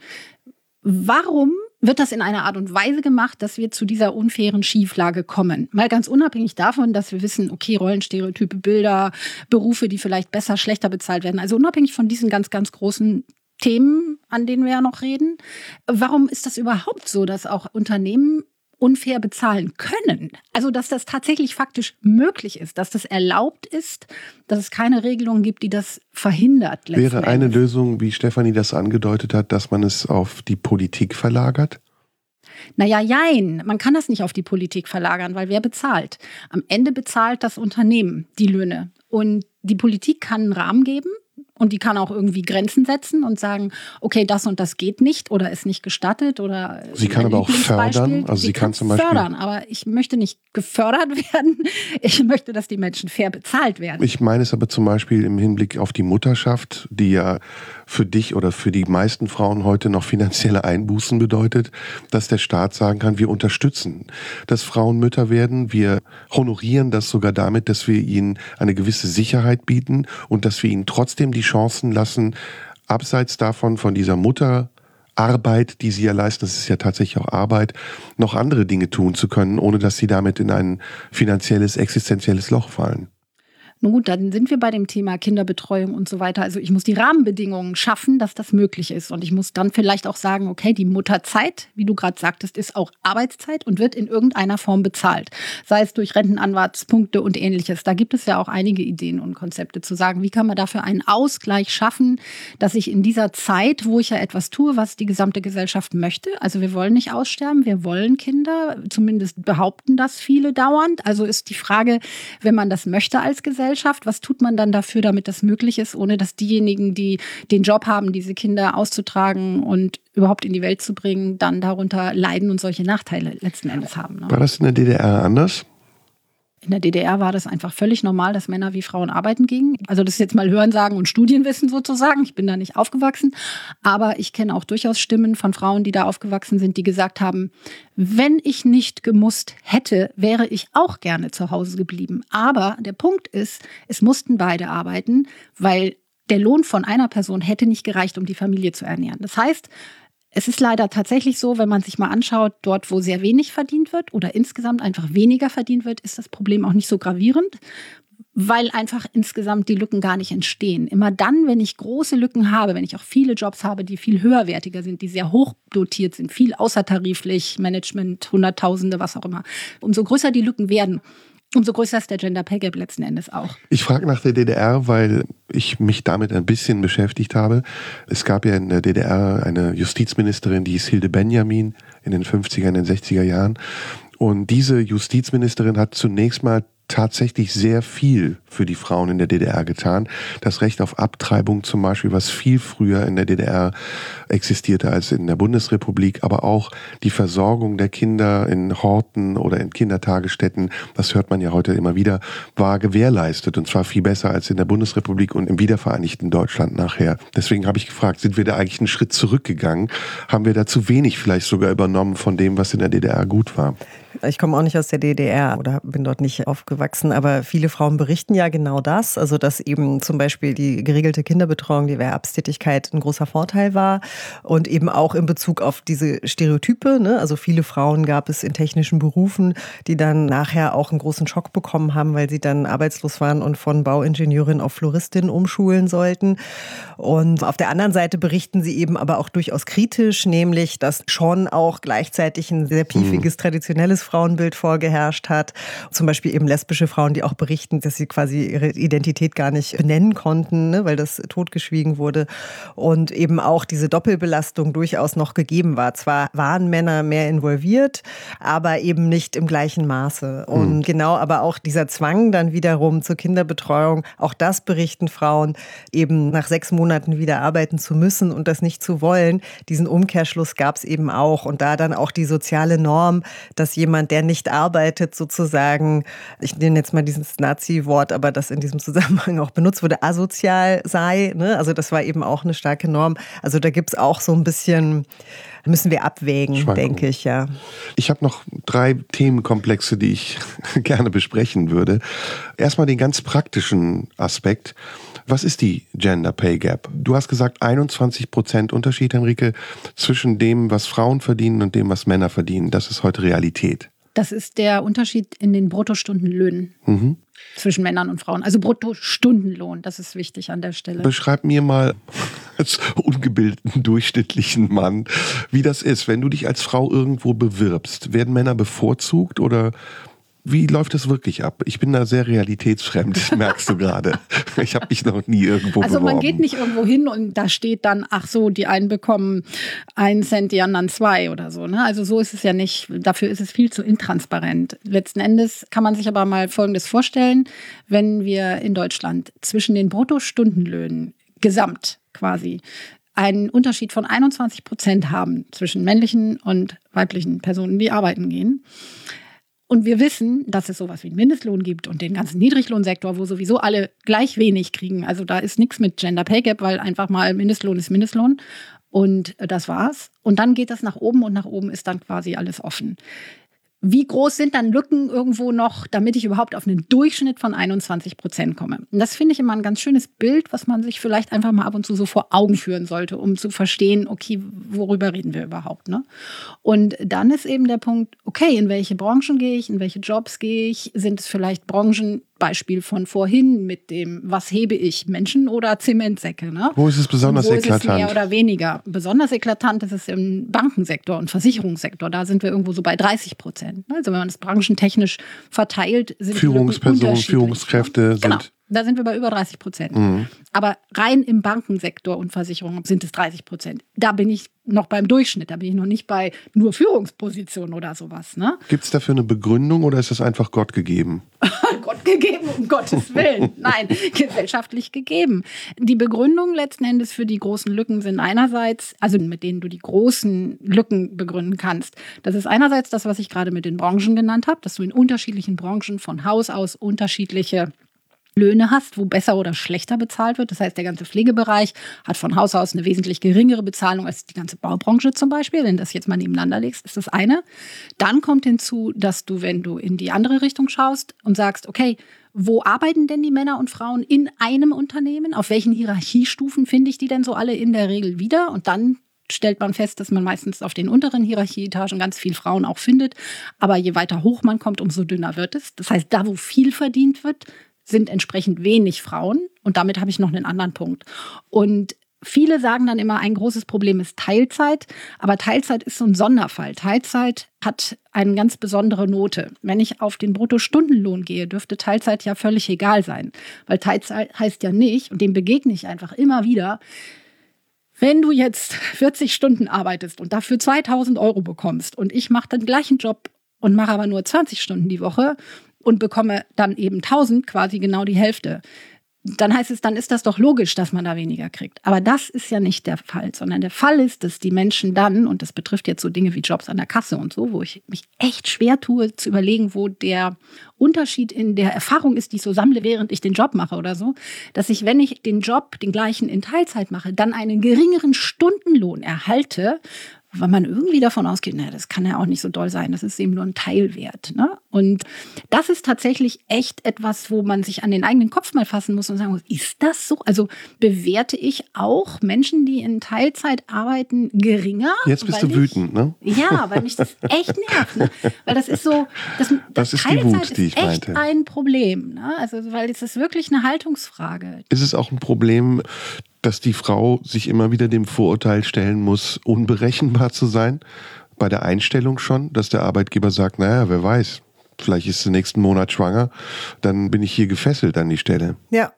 Warum wird das in einer Art und Weise gemacht, dass wir zu dieser unfairen Schieflage kommen? Mal ganz unabhängig davon, dass wir wissen, okay, Rollenstereotype, Bilder, Berufe, die vielleicht besser, schlechter bezahlt werden. Also unabhängig von diesen ganz, ganz großen Themen, an denen wir ja noch reden. Warum ist das überhaupt so, dass auch Unternehmen unfair bezahlen können? Also, dass das tatsächlich faktisch möglich ist, dass das erlaubt ist, dass es keine Regelung gibt, die das verhindert. Wäre eine Lösung, wie Stefanie das angedeutet hat, dass man es auf die Politik verlagert? Naja, jein. Man kann das nicht auf die Politik verlagern, weil wer bezahlt? Am Ende bezahlt das Unternehmen die Löhne. Und die Politik kann einen Rahmen geben. Und die kann auch irgendwie Grenzen setzen und sagen, okay, das und das geht nicht oder ist nicht gestattet. Oder sie kann aber auch fördern. Also sie, sie kann zum Beispiel fördern, aber ich möchte nicht gefördert werden. Ich möchte, dass die Menschen fair bezahlt werden. Ich meine es aber zum Beispiel im Hinblick auf die Mutterschaft, die ja für dich oder für die meisten Frauen heute noch finanzielle Einbußen bedeutet, dass der Staat sagen kann, wir unterstützen, dass Frauen Mütter werden. Wir honorieren das sogar damit, dass wir ihnen eine gewisse Sicherheit bieten und dass wir ihnen trotzdem die Chancen lassen, abseits davon, von dieser Mutterarbeit, die sie ja leisten, das ist ja tatsächlich auch Arbeit, noch andere Dinge tun zu können, ohne dass sie damit in ein finanzielles, existenzielles Loch fallen. Nun gut, dann sind wir bei dem Thema Kinderbetreuung und so weiter. Also ich muss die Rahmenbedingungen schaffen, dass das möglich ist. Und ich muss dann vielleicht auch sagen, okay, die Mutterzeit, wie du gerade sagtest, ist auch Arbeitszeit und wird in irgendeiner Form bezahlt. Sei es durch Rentenanwartspunkte und Ähnliches. Da gibt es ja auch einige Ideen und Konzepte zu sagen, wie kann man dafür einen Ausgleich schaffen, dass ich in dieser Zeit, wo ich ja etwas tue, was die gesamte Gesellschaft möchte. Also wir wollen nicht aussterben, wir wollen Kinder. Zumindest behaupten das viele dauernd. Also ist die Frage, wenn man das möchte als Gesellschaft, was tut man dann dafür, damit das möglich ist, ohne dass diejenigen, die den Job haben, diese Kinder auszutragen und überhaupt in die Welt zu bringen, dann darunter leiden und solche Nachteile letzten Endes haben. Ne? War das in der D D R anders? In der D D R war das einfach völlig normal, dass Männer wie Frauen arbeiten gingen. Also das ist jetzt mal Hörensagen und Studienwissen sozusagen. Ich bin da nicht aufgewachsen. Aber ich kenne auch durchaus Stimmen von Frauen, die da aufgewachsen sind, die gesagt haben, wenn ich nicht gemusst hätte, wäre ich auch gerne zu Hause geblieben. Aber der Punkt ist, es mussten beide arbeiten, weil der Lohn von einer Person hätte nicht gereicht, um die Familie zu ernähren. Das heißt, es ist leider tatsächlich so, wenn man sich mal anschaut, dort, wo sehr wenig verdient wird oder insgesamt einfach weniger verdient wird, ist das Problem auch nicht so gravierend, weil einfach insgesamt die Lücken gar nicht entstehen. Immer dann, wenn ich große Lücken habe, wenn ich auch viele Jobs habe, die viel höherwertiger sind, die sehr hoch dotiert sind, viel außertariflich, Management, Hunderttausende, was auch immer, umso größer die Lücken werden, umso größer ist der Gender Pay Gap letzten Endes auch. Ich frage nach der D D R, weil ich mich damit ein bisschen beschäftigt habe. Es gab ja in der D D R eine Justizministerin, die hieß Hilde Benjamin in den fünfziger, in den sechziger Jahren. Und diese Justizministerin hat zunächst mal tatsächlich sehr viel für die Frauen in der D D R getan. Das Recht auf Abtreibung zum Beispiel, was viel früher in der D D R existierte als in der Bundesrepublik, aber auch die Versorgung der Kinder in Horten oder in Kindertagesstätten, das hört man ja heute immer wieder, war gewährleistet und zwar viel besser als in der Bundesrepublik und im wiedervereinigten Deutschland nachher. Deswegen habe ich gefragt, sind wir da eigentlich einen Schritt zurückgegangen? Haben wir da zu wenig vielleicht sogar übernommen von dem, was in der D D R gut war? Ich komme auch nicht aus der D D R oder bin dort nicht aufgewachsen, aber viele Frauen berichten ja genau das, also dass eben zum Beispiel die geregelte Kinderbetreuung, die Erwerbstätigkeit ein großer Vorteil war und eben auch in Bezug auf diese Stereotype, ne? Also viele Frauen gab es in technischen Berufen, die dann nachher auch einen großen Schock bekommen haben, weil sie dann arbeitslos waren und von Bauingenieurin auf Floristin umschulen sollten. Und auf der anderen Seite berichten sie eben aber auch durchaus kritisch, nämlich, dass schon auch gleichzeitig ein sehr piefiges, traditionelles Frauenbild vorgeherrscht hat. Zum Beispiel eben lesbische Frauen, die auch berichten, dass sie quasi ihre Identität gar nicht benennen konnten, ne, weil das totgeschwiegen wurde. Und eben auch diese Doppelbelastung durchaus noch gegeben war. Zwar waren Männer mehr involviert, aber eben nicht im gleichen Maße. Und mhm. genau, aber auch dieser Zwang dann wiederum zur Kinderbetreuung, auch das berichten Frauen, eben nach sechs Monaten wieder arbeiten zu müssen und das nicht zu wollen. Diesen Umkehrschluss gab es eben auch. Und da dann auch die soziale Norm, dass jemand, der nicht arbeitet, sozusagen, ich nenne jetzt mal dieses Nazi-Wort, aber das in diesem Zusammenhang auch benutzt wurde, asozial sei. Ne? Also das war eben auch eine starke Norm. Also da gibt es auch so ein bisschen, müssen wir abwägen, Schwankung. denke ich, ja. Ich habe noch drei Themenkomplexe, die ich gerne besprechen würde. Erstmal den ganz praktischen Aspekt. Was ist die Gender Pay Gap? Du hast gesagt, einundzwanzig Prozent Unterschied, Henrike, zwischen dem, was Frauen verdienen und dem, was Männer verdienen. Das ist heute Realität. Das ist der Unterschied in den Bruttostundenlöhnen mhm. zwischen Männern und Frauen. Also Bruttostundenlohn, das ist wichtig an der Stelle. Beschreib mir mal als ungebildeten, durchschnittlichen Mann, wie das ist, wenn du dich als Frau irgendwo bewirbst. Werden Männer bevorzugt oder wie läuft das wirklich ab? Ich bin da sehr realitätsfremd, merkst du gerade. Ich habe mich noch nie irgendwo Also beworben. Man geht nicht irgendwo hin und da steht dann, ach so, die einen bekommen einen Cent, die anderen zwei oder so. Ne? Also so ist es ja nicht. Dafür ist es viel zu intransparent. Letzten Endes kann man sich aber mal Folgendes vorstellen. Wenn wir in Deutschland zwischen den Bruttostundenlöhnen gesamt quasi einen Unterschied von einundzwanzig Prozent haben zwischen männlichen und weiblichen Personen, die arbeiten gehen. Und wir wissen, dass es sowas wie einen Mindestlohn gibt und den ganzen Niedriglohnsektor, wo sowieso alle gleich wenig kriegen. Also da ist nichts mit Gender Pay Gap, weil einfach mal Mindestlohn ist Mindestlohn. Und das war's. Und dann geht das nach oben und nach oben ist dann quasi alles offen. Wie groß sind dann Lücken irgendwo noch, damit ich überhaupt auf einen Durchschnitt von einundzwanzig Prozent komme? Und das finde ich immer ein ganz schönes Bild, was man sich vielleicht einfach mal ab und zu so vor Augen führen sollte, um zu verstehen, okay, worüber reden wir überhaupt, ne? Und dann ist eben der Punkt, okay, in welche Branchen gehe ich, in welche Jobs gehe ich? Sind es vielleicht Branchen, Beispiel von vorhin mit dem, was hebe ich, Menschen oder Zementsäcke? Ne? Wo ist es besonders wo ist eklatant? Es mehr oder weniger. Besonders eklatant ist es im Bankensektor und Versicherungssektor. Da sind wir irgendwo so bei dreißig Prozent. Also wenn man das branchentechnisch verteilt, sind Führungspersonen, Führungskräfte sind... Genau. Da sind wir bei über dreißig Prozent. Mhm. Aber rein im Bankensektor und Versicherungen sind es dreißig Prozent. Da bin ich noch beim Durchschnitt. Da bin ich noch nicht bei nur Führungspositionen oder sowas. Ne? Gibt es dafür eine Begründung oder ist das einfach Gott gegeben? Gott gegeben, um Gottes Willen. Nein, gesellschaftlich gegeben. Die Begründungen letzten Endes für die großen Lücken sind einerseits, also mit denen du die großen Lücken begründen kannst. Das ist einerseits das, was ich gerade mit den Branchen genannt habe, dass du in unterschiedlichen Branchen von Haus aus unterschiedliche Löhne hast, wo besser oder schlechter bezahlt wird. Das heißt, der ganze Pflegebereich hat von Haus aus eine wesentlich geringere Bezahlung als die ganze Baubranche zum Beispiel. Wenn du das jetzt mal nebeneinander legst, ist das eine. Dann kommt hinzu, dass du, wenn du in die andere Richtung schaust und sagst, okay, wo arbeiten denn die Männer und Frauen in einem Unternehmen? Auf welchen Hierarchiestufen finde ich die denn so alle in der Regel wieder? Und dann stellt man fest, dass man meistens auf den unteren Hierarchieetagen ganz viel Frauen auch findet. Aber je weiter hoch man kommt, umso dünner wird es. Das heißt, da, wo viel verdient wird, sind entsprechend wenig Frauen. Und damit habe ich noch einen anderen Punkt. Und viele sagen dann immer, ein großes Problem ist Teilzeit. Aber Teilzeit ist so ein Sonderfall. Teilzeit hat eine ganz besondere Note. Wenn ich auf den Bruttostundenlohn gehe, dürfte Teilzeit ja völlig egal sein. Weil Teilzeit heißt ja nicht, und dem begegne ich einfach immer wieder, wenn du jetzt vierzig Stunden arbeitest und dafür zweitausend Euro bekommst und ich mache den gleichen Job und mache aber nur zwanzig Stunden die Woche, und bekomme dann eben tausend, quasi genau die Hälfte, dann heißt es, dann ist das doch logisch, dass man da weniger kriegt. Aber das ist ja nicht der Fall, sondern der Fall ist, dass die Menschen dann, und das betrifft jetzt so Dinge wie Jobs an der Kasse und so, wo ich mich echt schwer tue zu überlegen, wo der Unterschied in der Erfahrung ist, die ich so sammle, während ich den Job mache oder so, dass ich, wenn ich den Job, den gleichen in Teilzeit mache, dann einen geringeren Stundenlohn erhalte, weil man irgendwie davon ausgeht, naja, das kann ja auch nicht so doll sein, das ist eben nur ein Teilwert. Ne? Und das ist tatsächlich echt etwas, wo man sich an den eigenen Kopf mal fassen muss und sagen muss, ist das so? Also bewerte ich auch Menschen, die in Teilzeit arbeiten, geringer? Jetzt bist du ich, wütend, ne? Ja, weil mich das echt nervt. Ne? Weil das ist so, das, das, das ist Teilzeit die Wut, die ich ist echt meinte. ein Problem. Ne? Also, weil es ist wirklich eine Haltungsfrage. Ist es auch ein Problem, dass die Frau sich immer wieder dem Vorurteil stellen muss, unberechenbar zu sein? Bei der Einstellung schon, dass der Arbeitgeber sagt, naja, wer weiß, vielleicht ist sie nächsten Monat schwanger, dann bin ich hier gefesselt an die Stelle. Ja.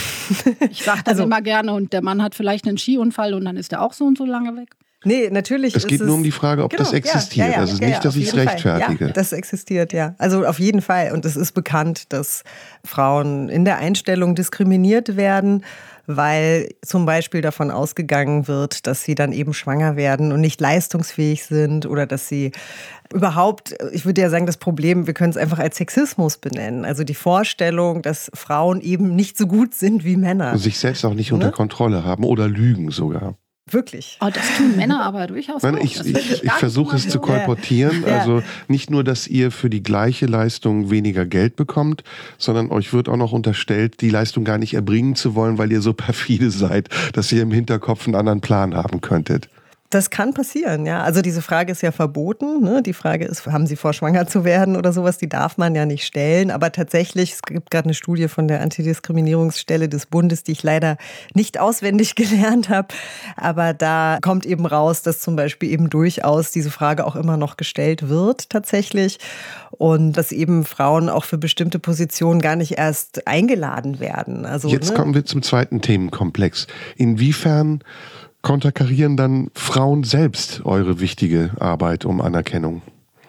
Ich sage das also immer gerne, und der Mann hat vielleicht einen Skiunfall und dann ist er auch so und so lange weg. Nee, natürlich. Es geht nur um die Frage, ob genau, das existiert. Ja, ja, ja, also ja, nicht, ja, dass ich es rechtfertige. Ja, das existiert, ja. Also auf jeden Fall. Und es ist bekannt, dass Frauen in der Einstellung diskriminiert werden, weil zum Beispiel davon ausgegangen wird, dass sie dann eben schwanger werden und nicht leistungsfähig sind oder dass sie überhaupt, ich würde ja sagen, das Problem, wir können es einfach als Sexismus benennen. Also die Vorstellung, dass Frauen eben nicht so gut sind wie Männer. Und sich selbst auch nicht unter ne? Kontrolle haben oder lügen sogar. Wirklich. Oh, das tun Männer aber durchaus Nein, auch. ich, Das ich, ich versuche es so. zu kolportieren. Ja. Also nicht nur, dass ihr für die gleiche Leistung weniger Geld bekommt, sondern euch wird auch noch unterstellt, die Leistung gar nicht erbringen zu wollen, weil ihr so perfide seid, dass ihr im Hinterkopf einen anderen Plan haben könntet. Das kann passieren, ja. Also diese Frage ist ja verboten. Ne? Die Frage ist, haben Sie vor, schwanger zu werden oder sowas? Die darf man ja nicht stellen. Aber tatsächlich, es gibt gerade eine Studie von der Antidiskriminierungsstelle des Bundes, die ich leider nicht auswendig gelernt habe. Aber da kommt eben raus, dass zum Beispiel eben durchaus diese Frage auch immer noch gestellt wird tatsächlich. Und dass eben Frauen auch für bestimmte Positionen gar nicht erst eingeladen werden. Also, Jetzt ne? kommen wir zum zweiten Themenkomplex. Inwiefern konterkarieren dann Frauen selbst eure wichtige Arbeit um Anerkennung?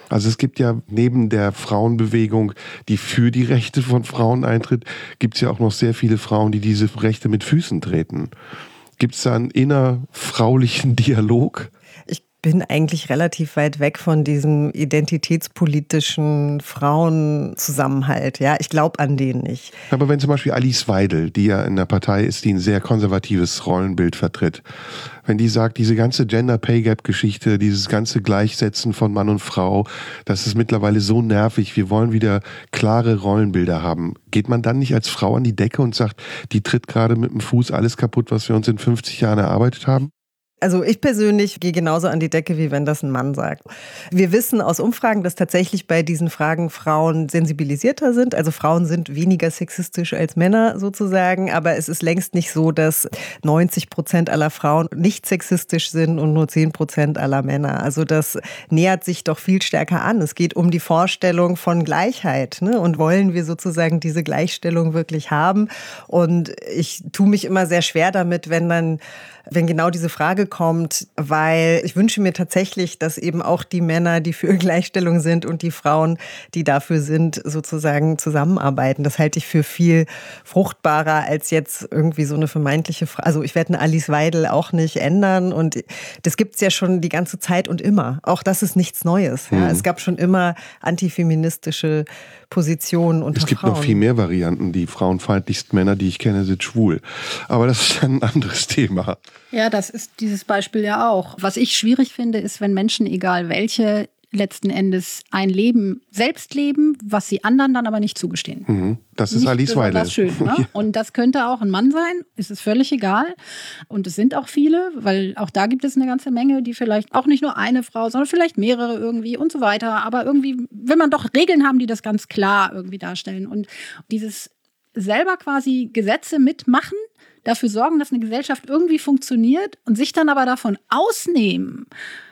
Also es gibt ja neben der Frauenbewegung, die für die Rechte von Frauen eintritt, gibt es ja auch noch sehr viele Frauen, die diese Rechte mit Füßen treten. Gibt es da einen innerfraulichen Dialog? Ich bin eigentlich relativ weit weg von diesem identitätspolitischen Frauenzusammenhalt. Ja, ich glaube an den nicht. Aber wenn zum Beispiel Alice Weidel, die ja in der Partei ist, die ein sehr konservatives Rollenbild vertritt, wenn die sagt, diese ganze Gender Pay Gap Geschichte, dieses ganze Gleichsetzen von Mann und Frau, das ist mittlerweile so nervig, wir wollen wieder klare Rollenbilder haben. Geht man dann nicht als Frau an die Decke und sagt, die tritt gerade mit dem Fuß alles kaputt, was wir uns in fünfzig Jahren erarbeitet haben? Also ich persönlich gehe genauso an die Decke, wie wenn das ein Mann sagt. Wir wissen aus Umfragen, dass tatsächlich bei diesen Fragen Frauen sensibilisierter sind. Also Frauen sind weniger sexistisch als Männer sozusagen. Aber es ist längst nicht so, dass neunzig Prozent aller Frauen nicht sexistisch sind und nur zehn Prozent aller Männer. Also das nähert sich doch viel stärker an. Es geht um die Vorstellung von Gleichheit, ne? Und wollen wir sozusagen diese Gleichstellung wirklich haben? Und ich tue mich immer sehr schwer damit, wenn dann wenn genau diese Frage kommt, weil ich wünsche mir tatsächlich, dass eben auch die Männer, die für Gleichstellung sind und die Frauen, die dafür sind, sozusagen zusammenarbeiten. Das halte ich für viel fruchtbarer als jetzt irgendwie so eine vermeintliche Frage. Also ich werde eine Alice Weidel auch nicht ändern und das gibt's ja schon die ganze Zeit und immer. Auch das ist nichts Neues. Ja. Mhm. Es gab schon immer antifeministische Positionen unter Frauen. Es gibt Frauen. noch viel mehr Varianten. Die frauenfeindlichsten Männer, die ich kenne, sind schwul. Aber das ist ein anderes Thema. Ja, das ist dieses Beispiel ja auch. Was ich schwierig finde, ist, wenn Menschen, egal welche, letzten Endes ein Leben selbst leben, was sie anderen dann aber nicht zugestehen. Mhm. Das ist nicht Alice Weidel. Das ist schön, ne? Ja. Und das könnte auch ein Mann sein, ist es völlig egal. Und es sind auch viele, weil auch da gibt es eine ganze Menge, die vielleicht auch nicht nur eine Frau, sondern vielleicht mehrere irgendwie und so weiter. Aber irgendwie will man doch Regeln haben, die das ganz klar irgendwie darstellen. Und dieses selber quasi Gesetze mitmachen, dafür sorgen, dass eine Gesellschaft irgendwie funktioniert und sich dann aber davon ausnehmen,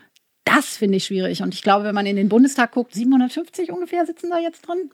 das finde ich schwierig. Und ich glaube, wenn man in den Bundestag guckt, siebenhundertfünfzig ungefähr sitzen da jetzt drin,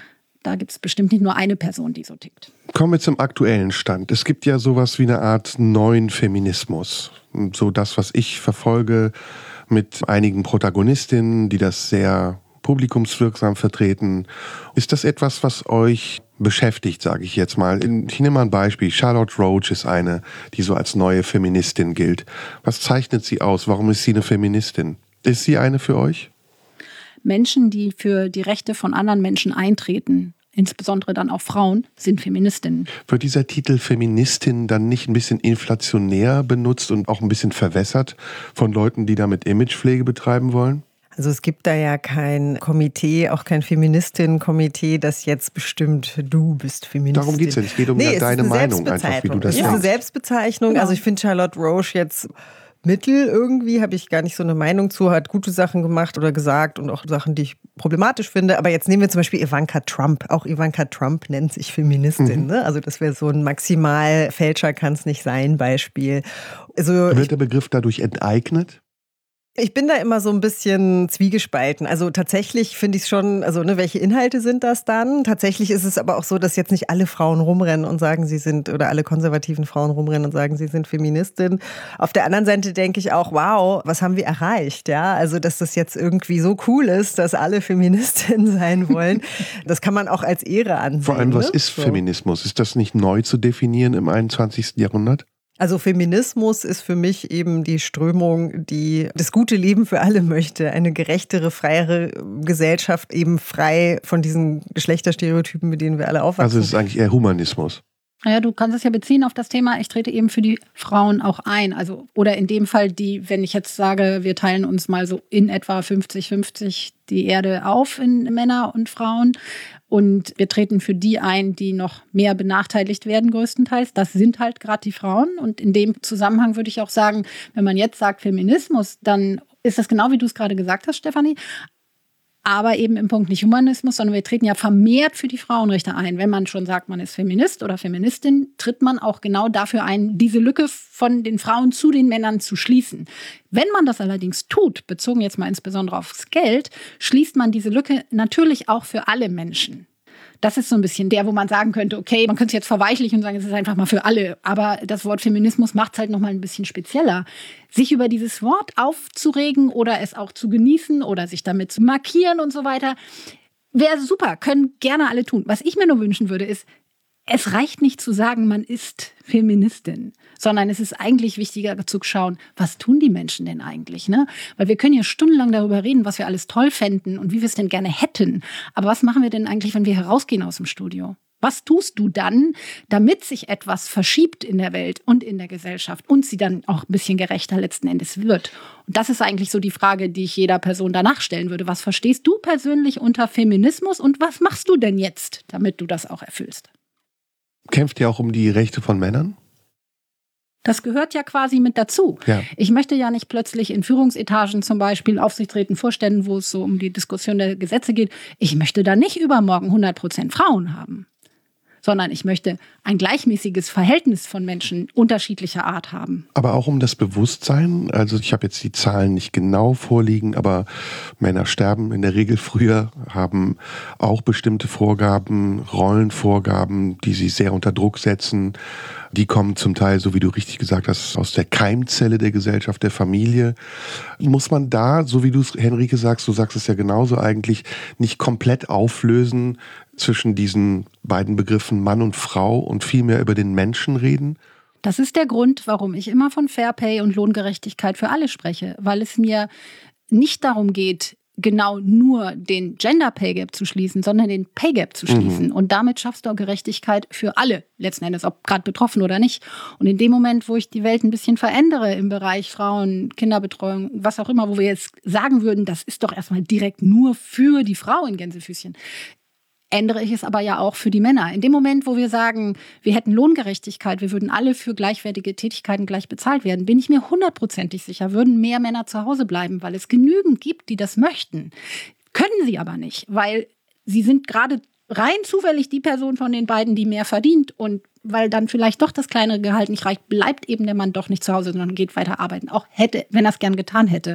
da gibt es bestimmt nicht nur eine Person, die so tickt. Kommen wir zum aktuellen Stand. Es gibt ja sowas wie eine Art neuen Feminismus. So das, was ich verfolge mit einigen Protagonistinnen, die das sehr publikumswirksam vertreten. Ist das etwas, was euch beschäftigt, sage ich jetzt mal? Ich nehme mal ein Beispiel. Charlotte Roach ist eine, die so als neue Feministin gilt. Was zeichnet sie aus? Warum ist sie eine Feministin? Ist sie eine für euch? Menschen, die für die Rechte von anderen Menschen eintreten, insbesondere dann auch Frauen, sind Feministinnen. Wird dieser Titel Feministin dann nicht ein bisschen inflationär benutzt und auch ein bisschen verwässert von Leuten, die damit Imagepflege betreiben wollen? Also es gibt da ja kein Komitee, auch kein Feministinnen-Komitee, das jetzt bestimmt, du bist Feministin. Darum geht es ja nicht. Es geht um nee, deine Meinung einfach, wie du das sagst. Es ist eine Selbstbezeichnung. Genau. Also ich finde Charlotte Roach jetzt mittel irgendwie, habe ich gar nicht so eine Meinung zu, hat gute Sachen gemacht oder gesagt und auch Sachen, die ich problematisch finde. Aber jetzt nehmen wir zum Beispiel Ivanka Trump. Auch Ivanka Trump nennt sich Feministin. Mhm. Ne? Also das wäre so ein maximal Fälscher kann es nicht sein Beispiel. Also Wird ich, der Begriff dadurch enteignet? Ich bin da immer so ein bisschen zwiegespalten. Also tatsächlich finde ich es schon, also ne, welche Inhalte sind das dann? Tatsächlich ist es aber auch so, dass jetzt nicht alle Frauen rumrennen und sagen, sie sind, oder alle konservativen Frauen rumrennen und sagen, sie sind Feministin. Auf der anderen Seite denke ich auch, wow, was haben wir erreicht? Ja, also dass das jetzt irgendwie so cool ist, dass alle Feministinnen sein wollen. Das kann man auch als Ehre ansehen. Vor allem, was ne? ist so. Feminismus? Ist das nicht neu zu definieren im einundzwanzigsten Jahrhundert? Also Feminismus ist für mich eben die Strömung, die das gute Leben für alle möchte. Eine gerechtere, freiere Gesellschaft, eben frei von diesen Geschlechterstereotypen, mit denen wir alle aufwachsen. Also es ist eigentlich eher Humanismus. Ja, du kannst es ja beziehen auf das Thema, ich trete eben für die Frauen auch ein. Also, oder in dem Fall, die, wenn ich jetzt sage, wir teilen uns mal so in etwa fünfzig fünfzig die Erde auf in Männer und Frauen und wir treten für die ein, die noch mehr benachteiligt werden größtenteils. Das sind halt gerade die Frauen und in dem Zusammenhang würde ich auch sagen, wenn man jetzt sagt Feminismus, dann ist das genau wie du es gerade gesagt hast, Stefanie. Aber eben im Punkt nicht Humanismus, sondern wir treten ja vermehrt für die Frauenrechte ein. Wenn man schon sagt, man ist Feminist oder Feministin, tritt man auch genau dafür ein, diese Lücke von den Frauen zu den Männern zu schließen. Wenn man das allerdings tut, bezogen jetzt mal insbesondere aufs Geld, schließt man diese Lücke natürlich auch für alle Menschen. Das ist so ein bisschen der, wo man sagen könnte, okay, man könnte es jetzt verweichlichen und sagen, es ist einfach mal für alle. Aber das Wort Feminismus macht es halt nochmal ein bisschen spezieller. Sich über dieses Wort aufzuregen oder es auch zu genießen oder sich damit zu markieren und so weiter, wäre super, können gerne alle tun. Was ich mir nur wünschen würde, ist, es reicht nicht zu sagen, man ist Feministin, sondern es ist eigentlich wichtiger zu schauen, was tun die Menschen denn eigentlich? Ne? Weil wir können ja stundenlang darüber reden, was wir alles toll fänden und wie wir es denn gerne hätten. Aber was machen wir denn eigentlich, wenn wir herausgehen aus dem Studio? Was tust du dann, damit sich etwas verschiebt in der Welt und in der Gesellschaft und sie dann auch ein bisschen gerechter letzten Endes wird? Und das ist eigentlich so die Frage, die ich jeder Person danach stellen würde. Was verstehst du persönlich unter Feminismus und was machst du denn jetzt, damit du das auch erfüllst? Kämpft ihr auch um die Rechte von Männern? Das gehört ja quasi mit dazu. Ja. Ich möchte ja nicht plötzlich in Führungsetagen zum Beispiel, Aufsichtsräten, Vorständen, wo es so um die Diskussion der Gesetze geht, ich möchte da nicht übermorgen hundert Prozent Frauen haben. Sondern ich möchte ein gleichmäßiges Verhältnis von Menschen unterschiedlicher Art haben. Aber auch um das Bewusstsein, also ich habe jetzt die Zahlen nicht genau vorliegen, aber Männer sterben in der Regel früher, haben auch bestimmte Vorgaben, Rollenvorgaben, die sie sehr unter Druck setzen. Die kommen zum Teil, so wie du richtig gesagt hast, aus der Keimzelle der Gesellschaft, der Familie. Muss man da, so wie du es, Henrike, sagst, du sagst es ja genauso eigentlich, nicht komplett auflösen zwischen diesen beiden Begriffen Mann und Frau und viel mehr über den Menschen reden? Das ist der Grund, warum ich immer von Fair Pay und Lohngerechtigkeit für alle spreche, weil es mir nicht darum geht, genau nur den Gender Pay Gap zu schließen, sondern den Pay Gap zu schließen. Mhm. Und damit schaffst du auch Gerechtigkeit für alle, letzten Endes, ob gerade betroffen oder nicht. Und in dem Moment, wo ich die Welt ein bisschen verändere im Bereich Frauen, Kinderbetreuung, was auch immer, wo wir jetzt sagen würden, das ist doch erstmal direkt nur für die Frau in Gänsefüßchen, ändere ich es aber ja auch für die Männer. In dem Moment, wo wir sagen, wir hätten Lohngerechtigkeit, wir würden alle für gleichwertige Tätigkeiten gleich bezahlt werden, bin ich mir hundertprozentig sicher, würden mehr Männer zu Hause bleiben, weil es genügend gibt, die das möchten. Können sie aber nicht, weil sie sind gerade rein zufällig die Person von den beiden, die mehr verdient, und weil dann vielleicht doch das kleinere Gehalt nicht reicht, bleibt eben der Mann doch nicht zu Hause, sondern geht weiter arbeiten. Auch hätte, wenn er es gern getan hätte.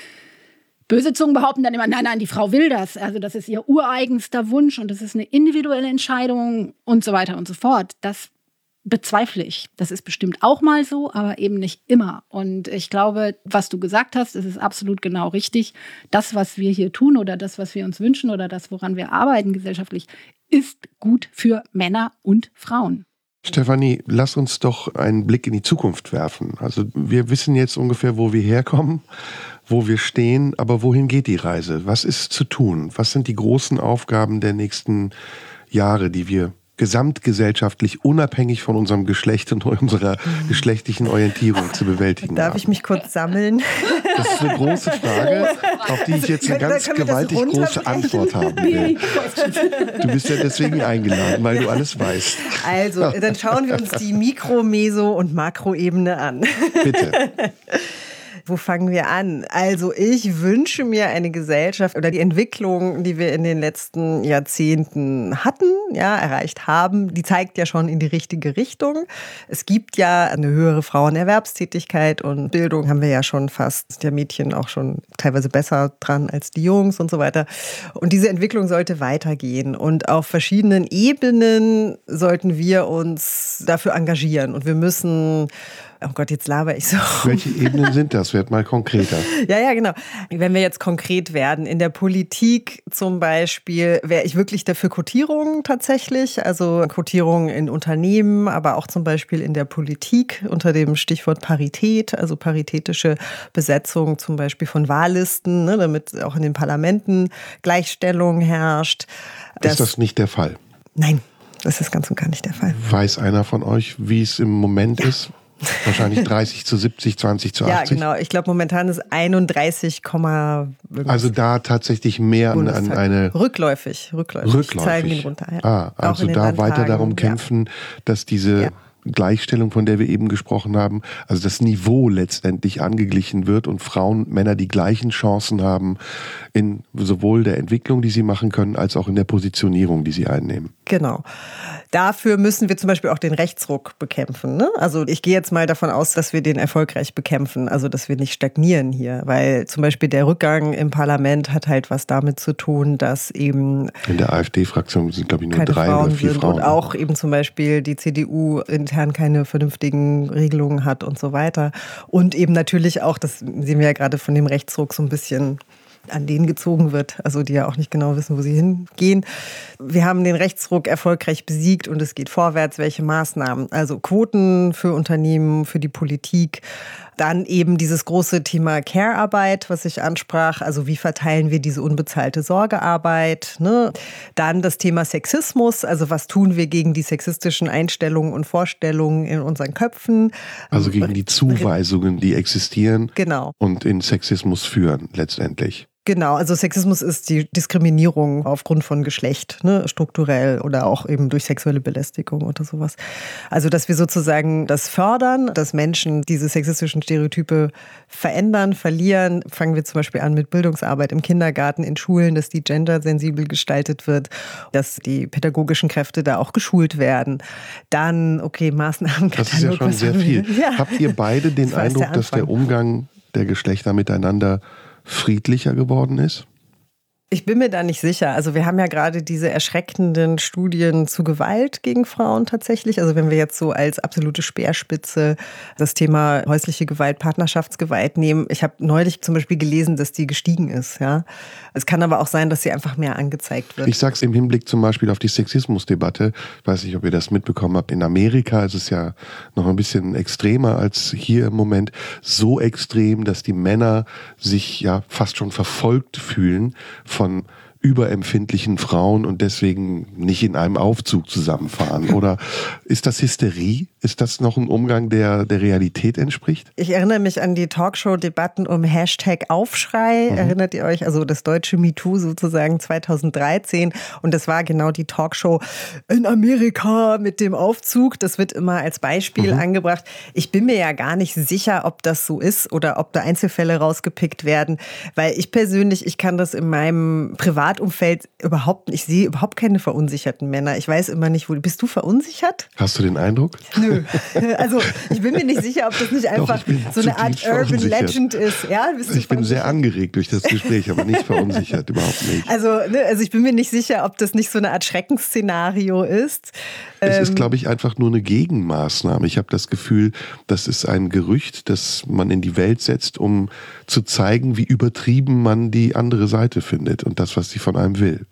Böse Zungen behaupten dann immer, nein, nein, die Frau will das. Also das ist ihr ureigenster Wunsch und das ist eine individuelle Entscheidung und so weiter und so fort. Das bezweifle ich. Das ist bestimmt auch mal so, aber eben nicht immer. Und ich glaube, was du gesagt hast, das ist absolut genau richtig. Das, was wir hier tun oder das, was wir uns wünschen oder das, woran wir arbeiten gesellschaftlich, ist gut für Männer und Frauen. Stefanie, lass uns doch einen Blick in die Zukunft werfen. Also wir wissen jetzt ungefähr, wo wir herkommen, wo wir stehen, aber wohin geht die Reise? Was ist zu tun? Was sind die großen Aufgaben der nächsten Jahre, die wir gesamtgesellschaftlich unabhängig von unserem Geschlecht und unserer geschlechtlichen Orientierung zu bewältigen Darf haben? ich mich kurz sammeln? Das ist eine große Frage, auf die ich jetzt eine ganz gewaltig große Antwort haben will. Du bist ja deswegen eingeladen, weil du alles weißt. Also, dann schauen wir uns die Mikro-, Meso- und Makroebene an. Bitte. Wo fangen wir an? Also ich wünsche mir eine Gesellschaft oder die Entwicklung, die wir in den letzten Jahrzehnten hatten, ja, erreicht haben, die zeigt ja schon in die richtige Richtung. Es gibt ja eine höhere Frauenerwerbstätigkeit und Bildung haben wir ja schon fast, der Mädchen auch schon teilweise besser dran als die Jungs und so weiter. Und diese Entwicklung sollte weitergehen und auf verschiedenen Ebenen sollten wir uns dafür engagieren und wir müssen... Oh Gott, jetzt laber ich so. Welche Ebenen sind das? Werd mal konkreter. Ja, ja, genau. Wenn wir jetzt konkret werden, in der Politik zum Beispiel, wäre ich wirklich dafür Quotierungen tatsächlich. Also Quotierungen in Unternehmen, aber auch zum Beispiel in der Politik unter dem Stichwort Parität, also paritätische Besetzung zum Beispiel von Wahllisten, ne, damit auch in den Parlamenten Gleichstellung herrscht. Das ist das nicht der Fall? Nein, das ist ganz und gar nicht der Fall. Weiß einer von euch, wie es im Moment ja. ist? Wahrscheinlich dreißig zu siebzig, zwanzig zu achtzig. Ja, genau. Ich glaube, momentan ist einunddreißig, also da tatsächlich mehr an, an eine... Rückläufig. Rückläufig. Rückläufig. Zeigen ihn runter. Ja. Ah, also da weiter darum kämpfen, ja. dass diese ja. Gleichstellung, von der wir eben gesprochen haben, also das Niveau letztendlich angeglichen wird und Frauen und Männer die gleichen Chancen haben in sowohl der Entwicklung, die sie machen können, als auch in der Positionierung, die sie einnehmen. Genau. Dafür müssen wir zum Beispiel auch den Rechtsruck bekämpfen. Ne? Also ich gehe jetzt mal davon aus, dass wir den erfolgreich bekämpfen, also dass wir nicht stagnieren hier, weil zum Beispiel der Rückgang im Parlament hat halt was damit zu tun, dass eben in der AfD-Fraktion sind, glaube ich, nur keine drei Frauen oder vier sind Frauen. Und auch eben zum Beispiel die C D U intern keine vernünftigen Regelungen hat und so weiter. Und eben natürlich auch, das sehen wir ja gerade von dem Rechtsruck so ein bisschen an denen gezogen wird, also die ja auch nicht genau wissen, wo sie hingehen. Wir haben den Rechtsruck erfolgreich besiegt und es geht vorwärts. Welche Maßnahmen? Also Quoten für Unternehmen, für die Politik. Dann eben dieses große Thema Care-Arbeit, was ich ansprach. Also wie verteilen wir diese unbezahlte Sorgearbeit? Ne? Dann das Thema Sexismus. Also was tun wir gegen die sexistischen Einstellungen und Vorstellungen in unseren Köpfen? Also gegen die Zuweisungen, die existieren, genau, und in Sexismus führen letztendlich. Genau, also Sexismus ist die Diskriminierung aufgrund von Geschlecht, ne, strukturell oder auch eben durch sexuelle Belästigung oder sowas. Also dass wir sozusagen das fördern, dass Menschen diese sexistischen Stereotype verändern, verlieren. Fangen wir zum Beispiel an mit Bildungsarbeit im Kindergarten, in Schulen, dass die gendersensibel gestaltet wird, dass die pädagogischen Kräfte da auch geschult werden. Dann, okay, Maßnahmen. Das ist ja schon sehr viel. Ja. Habt ihr beide den das Eindruck, der dass der Umgang der Geschlechter miteinander friedlicher geworden ist? Ich bin mir da nicht sicher. Also wir haben ja gerade diese erschreckenden Studien zu Gewalt gegen Frauen tatsächlich. Also wenn wir jetzt so als absolute Speerspitze das Thema häusliche Gewalt, Partnerschaftsgewalt nehmen. Ich habe neulich zum Beispiel gelesen, dass die gestiegen ist. Ja, es kann aber auch sein, dass sie einfach mehr angezeigt wird. Ich sage es im Hinblick zum Beispiel auf die Sexismusdebatte. Ich weiß nicht, ob ihr das mitbekommen habt. In Amerika ist es ja noch ein bisschen extremer als hier im Moment. So extrem, dass die Männer sich ja fast schon verfolgt fühlen von überempfindlichen Frauen und deswegen nicht in einem Aufzug zusammenfahren? Oder ist das Hysterie? Ist das noch ein Umgang, der der Realität entspricht? Ich erinnere mich an die Talkshow-Debatten um Hashtag Aufschrei. Mhm. Erinnert ihr euch? Also das deutsche MeToo sozusagen zweitausenddreizehn. Und das war genau die Talkshow in Amerika mit dem Aufzug. Das wird immer als Beispiel mhm. angebracht. Ich bin mir ja gar nicht sicher, ob das so ist oder ob da Einzelfälle rausgepickt werden. Weil ich persönlich, ich kann das in meinem Privatumfeld überhaupt nicht, ich sehe überhaupt keine verunsicherten Männer. Ich weiß immer nicht, wo, bist du verunsichert? Hast du den Eindruck? Nö. Also ich bin mir nicht sicher, ob das nicht einfach Doch, so eine Art Urban Legend ist. Ja, bist du ich bin sehr angeregt durch das Gespräch, aber nicht verunsichert, überhaupt nicht. Also, ne, also ich bin mir nicht sicher, ob das nicht so eine Art Schreckensszenario ist. Es ähm, ist, glaube ich, einfach nur eine Gegenmaßnahme. Ich habe das Gefühl, das ist ein Gerücht, das man in die Welt setzt, um zu zeigen, wie übertrieben man die andere Seite findet und das, was sie von einem will.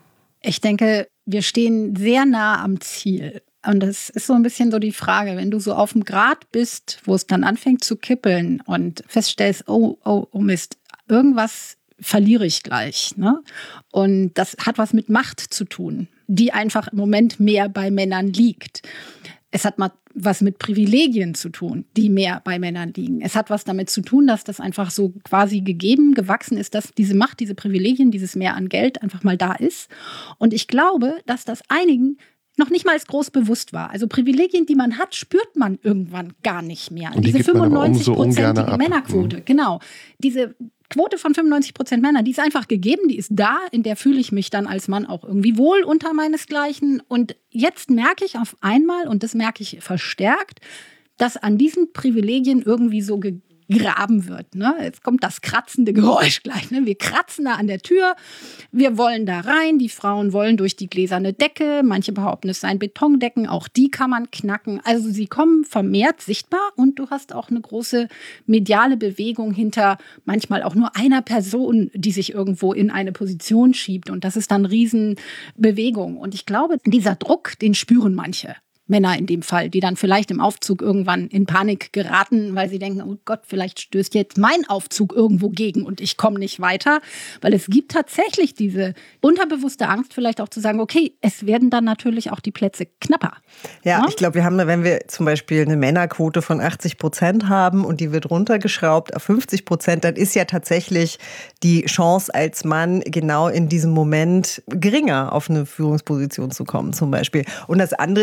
Ich denke, wir stehen sehr nah am Ziel. Und das ist so ein bisschen so die Frage, wenn du so auf dem Grat bist, wo es dann anfängt zu kippeln und feststellst, oh, oh, oh Mist, irgendwas verliere ich gleich. Ne? Und das hat was mit Macht zu tun, die einfach im Moment mehr bei Männern liegt. Es hat mal was mit Privilegien zu tun, die mehr bei Männern liegen. Es hat was damit zu tun, dass das einfach so quasi gegeben, gewachsen ist, dass diese Macht, diese Privilegien, dieses Mehr an Geld einfach mal da ist. Und ich glaube, dass das einigen noch nicht mal als groß bewusst war. Also Privilegien, die man hat, spürt man irgendwann gar nicht mehr. Und die diese fünfundneunzig-prozentige Männerquote, mhm. genau. Diese Quote von fünfundneunzig Prozent Männer, die ist einfach gegeben, die ist da, in der fühle ich mich dann als Mann auch irgendwie wohl unter meinesgleichen. Und jetzt merke ich auf einmal, und das merke ich verstärkt, dass an diesen Privilegien irgendwie so ge- graben wird. Ne? Jetzt kommt das kratzende Geräusch gleich. Ne? Wir kratzen da an der Tür, wir wollen da rein, die Frauen wollen durch die gläserne Decke, manche behaupten, es seien Betondecken, auch die kann man knacken. Also sie kommen vermehrt sichtbar und du hast auch eine große mediale Bewegung hinter manchmal auch nur einer Person, die sich irgendwo in eine Position schiebt und das ist dann Riesenbewegung. Und ich glaube, dieser Druck, den spüren manche. Männer in dem Fall, die dann vielleicht im Aufzug irgendwann in Panik geraten, weil sie denken, oh Gott, vielleicht stößt jetzt mein Aufzug irgendwo gegen und ich komme nicht weiter. Weil es gibt tatsächlich diese unterbewusste Angst, vielleicht auch zu sagen, okay, es werden dann natürlich auch die Plätze knapper. Ja, ja? ich glaube, wir haben, wenn wir zum Beispiel eine Männerquote von achtzig Prozent haben und die wird runtergeschraubt auf fünfzig Prozent, dann ist ja tatsächlich die Chance als Mann genau in diesem Moment geringer, auf eine Führungsposition zu kommen zum Beispiel. Und das andere ist natürlich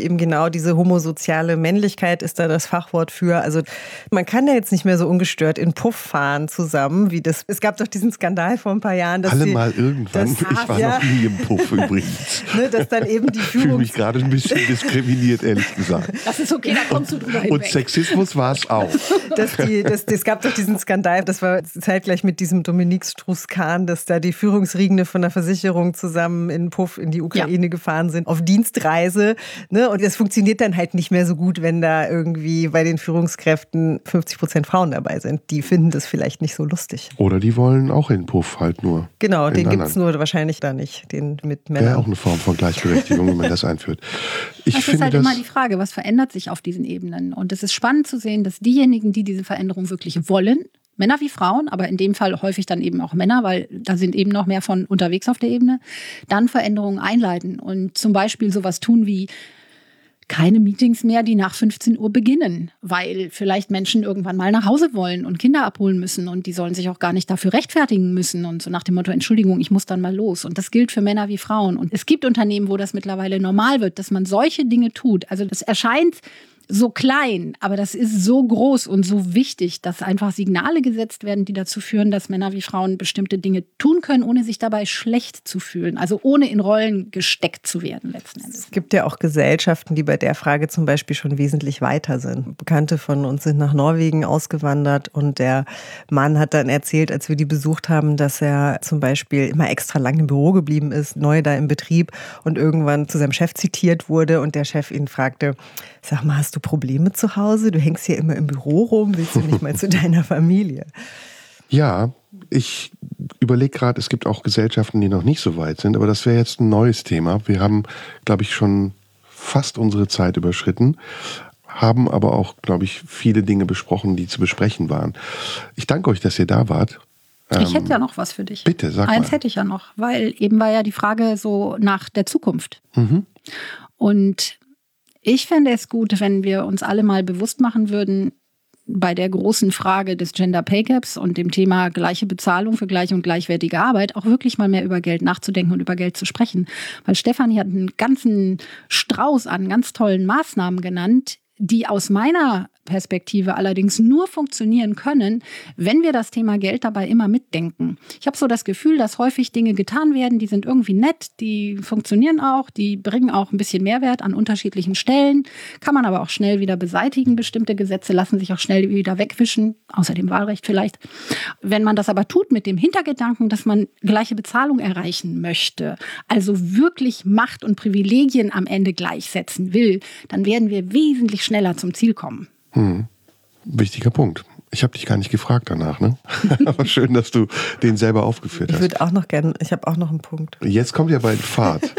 eben genau diese homosoziale Männlichkeit ist da das Fachwort für. Also man kann ja jetzt nicht mehr so ungestört in Puff fahren zusammen, wie das. Es gab doch diesen Skandal vor ein paar Jahren. Dass Alle die, mal irgendwann. das, ich war ja. noch nie im Puff übrigens. Ne, dass dann eben die Ich fühle Führungs- mich gerade ein bisschen diskriminiert, ehrlich gesagt. Das ist okay, da kommst du drüber hinweg. Und Sexismus war es auch. dass die, dass, es gab doch diesen Skandal, das war zeitgleich mit diesem Dominique Strauss-Kahn, dass da die Führungsriegende von der Versicherung zusammen in Puff in die Ukraine ja. gefahren sind, auf Dienstreise. Ne? Und das funktioniert dann halt nicht mehr so gut, wenn da irgendwie bei den Führungskräften fünfzig Prozent Frauen dabei sind. Die finden das vielleicht nicht so lustig. Oder die wollen auch in Puff halt nur. Genau, den gibt es nur wahrscheinlich da nicht, den mit Männern. Wäre auch eine Form von Gleichberechtigung, wenn man das einführt. Ich das finde ist halt das immer die Frage, was verändert sich auf diesen Ebenen? Und es ist spannend zu sehen, dass diejenigen, die diese Veränderung wirklich wollen, Männer wie Frauen, aber in dem Fall häufig dann eben auch Männer, weil da sind eben noch mehr von unterwegs auf der Ebene, dann Veränderungen einleiten und zum Beispiel sowas tun wie keine Meetings mehr, die nach fünfzehn Uhr beginnen, weil vielleicht Menschen irgendwann mal nach Hause wollen und Kinder abholen müssen und die sollen sich auch gar nicht dafür rechtfertigen müssen und so nach dem Motto, Entschuldigung, ich muss dann mal los. Und das gilt für Männer wie Frauen. Und es gibt Unternehmen, wo das mittlerweile normal wird, dass man solche Dinge tut. Also das erscheint so klein, aber das ist so groß und so wichtig, dass einfach Signale gesetzt werden, die dazu führen, dass Männer wie Frauen bestimmte Dinge tun können, ohne sich dabei schlecht zu fühlen. Also ohne in Rollen gesteckt zu werden letzten Endes. Es gibt ja auch Gesellschaften, die bei der Frage zum Beispiel schon wesentlich weiter sind. Bekannte von uns sind nach Norwegen ausgewandert und der Mann hat dann erzählt, als wir die besucht haben, dass er zum Beispiel immer extra lang im Büro geblieben ist, neu da im Betrieb und irgendwann zu seinem Chef zitiert wurde und der Chef ihn fragte, sag mal, hast du Probleme zu Hause? Du hängst hier immer im Büro rum, willst du nicht mal zu deiner Familie? Ja, ich überlege gerade, es gibt auch Gesellschaften, die noch nicht so weit sind, aber das wäre jetzt ein neues Thema. Wir haben, glaube ich, schon fast unsere Zeit überschritten, haben aber auch, glaube ich, viele Dinge besprochen, die zu besprechen waren. Ich danke euch, dass ihr da wart. Ich hätte ja noch was für dich. Bitte, sag mal. Eins hätte ich ja noch, weil eben war ja die Frage so nach der Zukunft. Mhm. Und ich fände es gut, wenn wir uns alle mal bewusst machen würden, bei der großen Frage des Gender Pay Gaps und dem Thema gleiche Bezahlung für gleiche und gleichwertige Arbeit auch wirklich mal mehr über Geld nachzudenken und über Geld zu sprechen. Weil Stefanie hat einen ganzen Strauß an ganz tollen Maßnahmen genannt, die aus meiner Perspektive allerdings nur funktionieren können, wenn wir das Thema Geld dabei immer mitdenken. Ich habe so das Gefühl, dass häufig Dinge getan werden, die sind irgendwie nett, die funktionieren auch, die bringen auch ein bisschen Mehrwert an unterschiedlichen Stellen, kann man aber auch schnell wieder beseitigen. Bestimmte Gesetze lassen sich auch schnell wieder wegwischen, außer dem Wahlrecht vielleicht. Wenn man das aber tut mit dem Hintergedanken, dass man gleiche Bezahlung erreichen möchte, also wirklich Macht und Privilegien am Ende gleichsetzen will, dann werden wir wesentlich schneller zum Ziel kommen. Hm. Wichtiger Punkt. Ich habe dich gar nicht gefragt danach, ne? Aber schön, dass du den selber aufgeführt hast. Ich würde auch noch gerne, ich habe auch noch einen Punkt. Jetzt kommt ja bald Fahrt.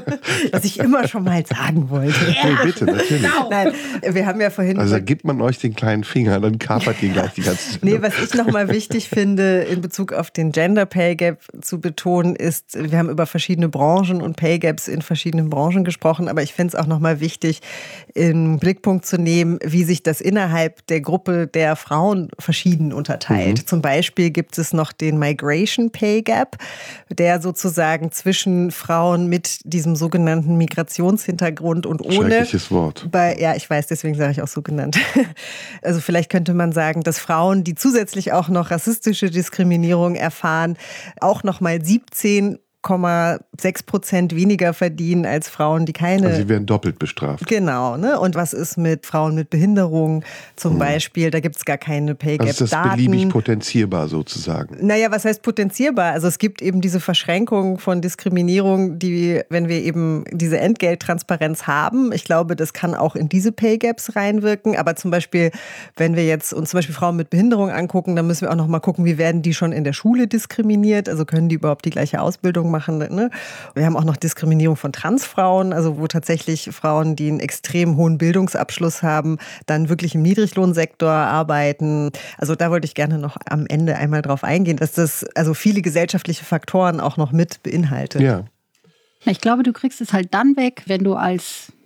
Was ich immer schon mal sagen wollte. Ja. Nee, bitte, natürlich. Nein, wir haben ja vorhin... Also da gibt man euch den kleinen Finger, dann kapert ihr gleich die ganze Zeit. Nee, was ich nochmal wichtig finde, in Bezug auf den Gender Pay Gap zu betonen, ist, wir haben über verschiedene Branchen und Pay Gaps in verschiedenen Branchen gesprochen, aber ich finde es auch nochmal wichtig, in den Blickpunkt zu nehmen, wie sich das innerhalb der Gruppe der Frauen verschieden unterteilt. Mhm. Zum Beispiel gibt es noch den Migration Pay Gap, der sozusagen zwischen Frauen mit diesem sogenannten Migrationshintergrund und ohne... Schreckliches Wort. Bei, ja, ich weiß, deswegen sage ich auch so genannt. Also vielleicht könnte man sagen, dass Frauen, die zusätzlich auch noch rassistische Diskriminierung erfahren, auch noch mal siebzehn Komma sechs Prozent weniger verdienen als Frauen, die keine... Also sie werden doppelt bestraft. Genau, ne? Und was ist mit Frauen mit Behinderung zum hm. Beispiel? Da gibt es gar keine Pay-Gap-Daten. Also ist das beliebig potenzierbar sozusagen? Naja, was heißt potenzierbar? Also es gibt eben diese Verschränkung von Diskriminierung, die, wenn wir eben diese Entgelttransparenz haben, ich glaube, das kann auch in diese Pay-Gaps reinwirken. Aber zum Beispiel, wenn wir jetzt uns zum Beispiel Frauen mit Behinderung angucken, dann müssen wir auch noch mal gucken, wie werden die schon in der Schule diskriminiert? Also können die überhaupt die gleiche Ausbildung machen? Ne? Wir haben auch noch Diskriminierung von Transfrauen, also wo tatsächlich Frauen, die einen extrem hohen Bildungsabschluss haben, dann wirklich im Niedriglohnsektor arbeiten. Also da wollte ich gerne noch am Ende einmal drauf eingehen, dass das also viele gesellschaftliche Faktoren auch noch mit beinhaltet. Ja. Ich glaube, du kriegst es halt dann weg, wenn du als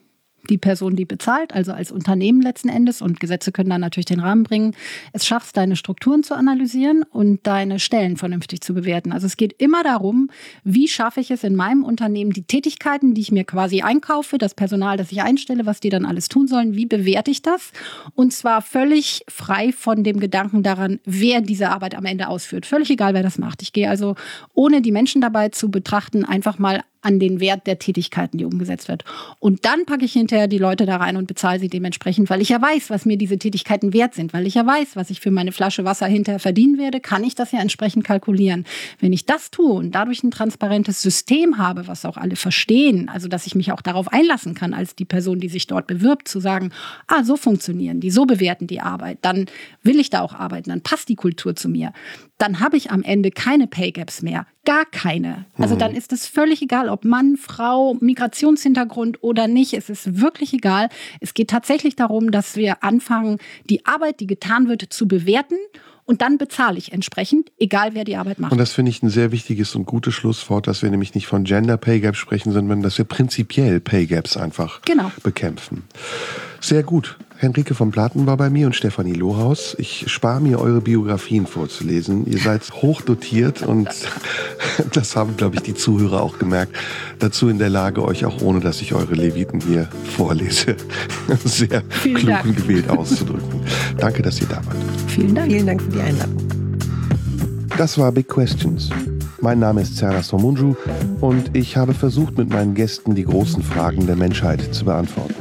die Person, die bezahlt, also als Unternehmen letzten Endes, und Gesetze können dann natürlich den Rahmen bringen, es schaffst, deine Strukturen zu analysieren und deine Stellen vernünftig zu bewerten. Also es geht immer darum, wie schaffe ich es in meinem Unternehmen, die Tätigkeiten, die ich mir quasi einkaufe, das Personal, das ich einstelle, was die dann alles tun sollen, wie bewerte ich das? Und zwar völlig frei von dem Gedanken daran, wer diese Arbeit am Ende ausführt. Völlig egal, wer das macht. Ich gehe also, ohne die Menschen dabei zu betrachten, einfach mal an den Wert der Tätigkeiten, die umgesetzt wird. Und dann packe ich hinterher die Leute da rein und bezahle sie dementsprechend, weil ich ja weiß, was mir diese Tätigkeiten wert sind, weil ich ja weiß, was ich für meine Flasche Wasser hinterher verdienen werde, kann ich das ja entsprechend kalkulieren. Wenn ich das tue und dadurch ein transparentes System habe, was auch alle verstehen, also dass ich mich auch darauf einlassen kann, als die Person, die sich dort bewirbt, zu sagen, ah, so funktionieren die, so bewerten die Arbeit, dann will ich da auch arbeiten, dann passt die Kultur zu mir. Dann habe ich am Ende keine Pay Gaps mehr. Gar keine. Also dann ist es völlig egal, ob Mann, Frau, Migrationshintergrund oder nicht. Es ist wirklich egal. Es geht tatsächlich darum, dass wir anfangen, die Arbeit, die getan wird, zu bewerten. Und dann bezahle ich entsprechend, egal wer die Arbeit macht. Und das finde ich ein sehr wichtiges und gutes Schlusswort, dass wir nämlich nicht von Gender Pay Gaps sprechen, sondern dass wir prinzipiell Pay Gaps einfach genau. bekämpfen. Sehr gut. Henrike von Platen war bei mir und Stefanie Lohaus. Ich spare mir eure Biografien vorzulesen. Ihr seid hochdotiert und das haben, glaube ich, die Zuhörer auch gemerkt, dazu in der Lage, euch auch ohne, dass ich eure Leviten hier vorlese, sehr Vielen klug Dank. und gewählt auszudrücken. Danke, dass ihr da wart. Vielen Dank. Vielen Dank für die Einladung. Das war Big Questions. Mein Name ist Serdar Somuncu und ich habe versucht, mit meinen Gästen die großen Fragen der Menschheit zu beantworten.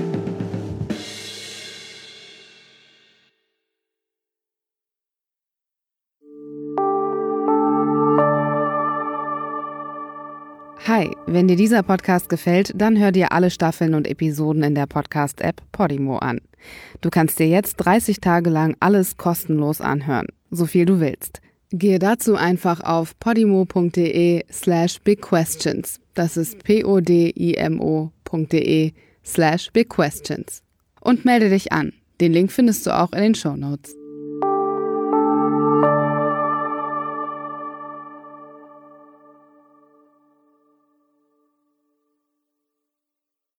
Hi, wenn dir dieser Podcast gefällt, dann hör dir alle Staffeln und Episoden in der Podcast-App Podimo an. Du kannst dir jetzt dreißig Tage lang alles kostenlos anhören, so viel du willst. Gehe dazu einfach auf podimo.de slash bigquestions. Das ist p-o-d-i-m-o.de slash bigquestions. Und melde dich an. Den Link findest du auch in den Shownotes.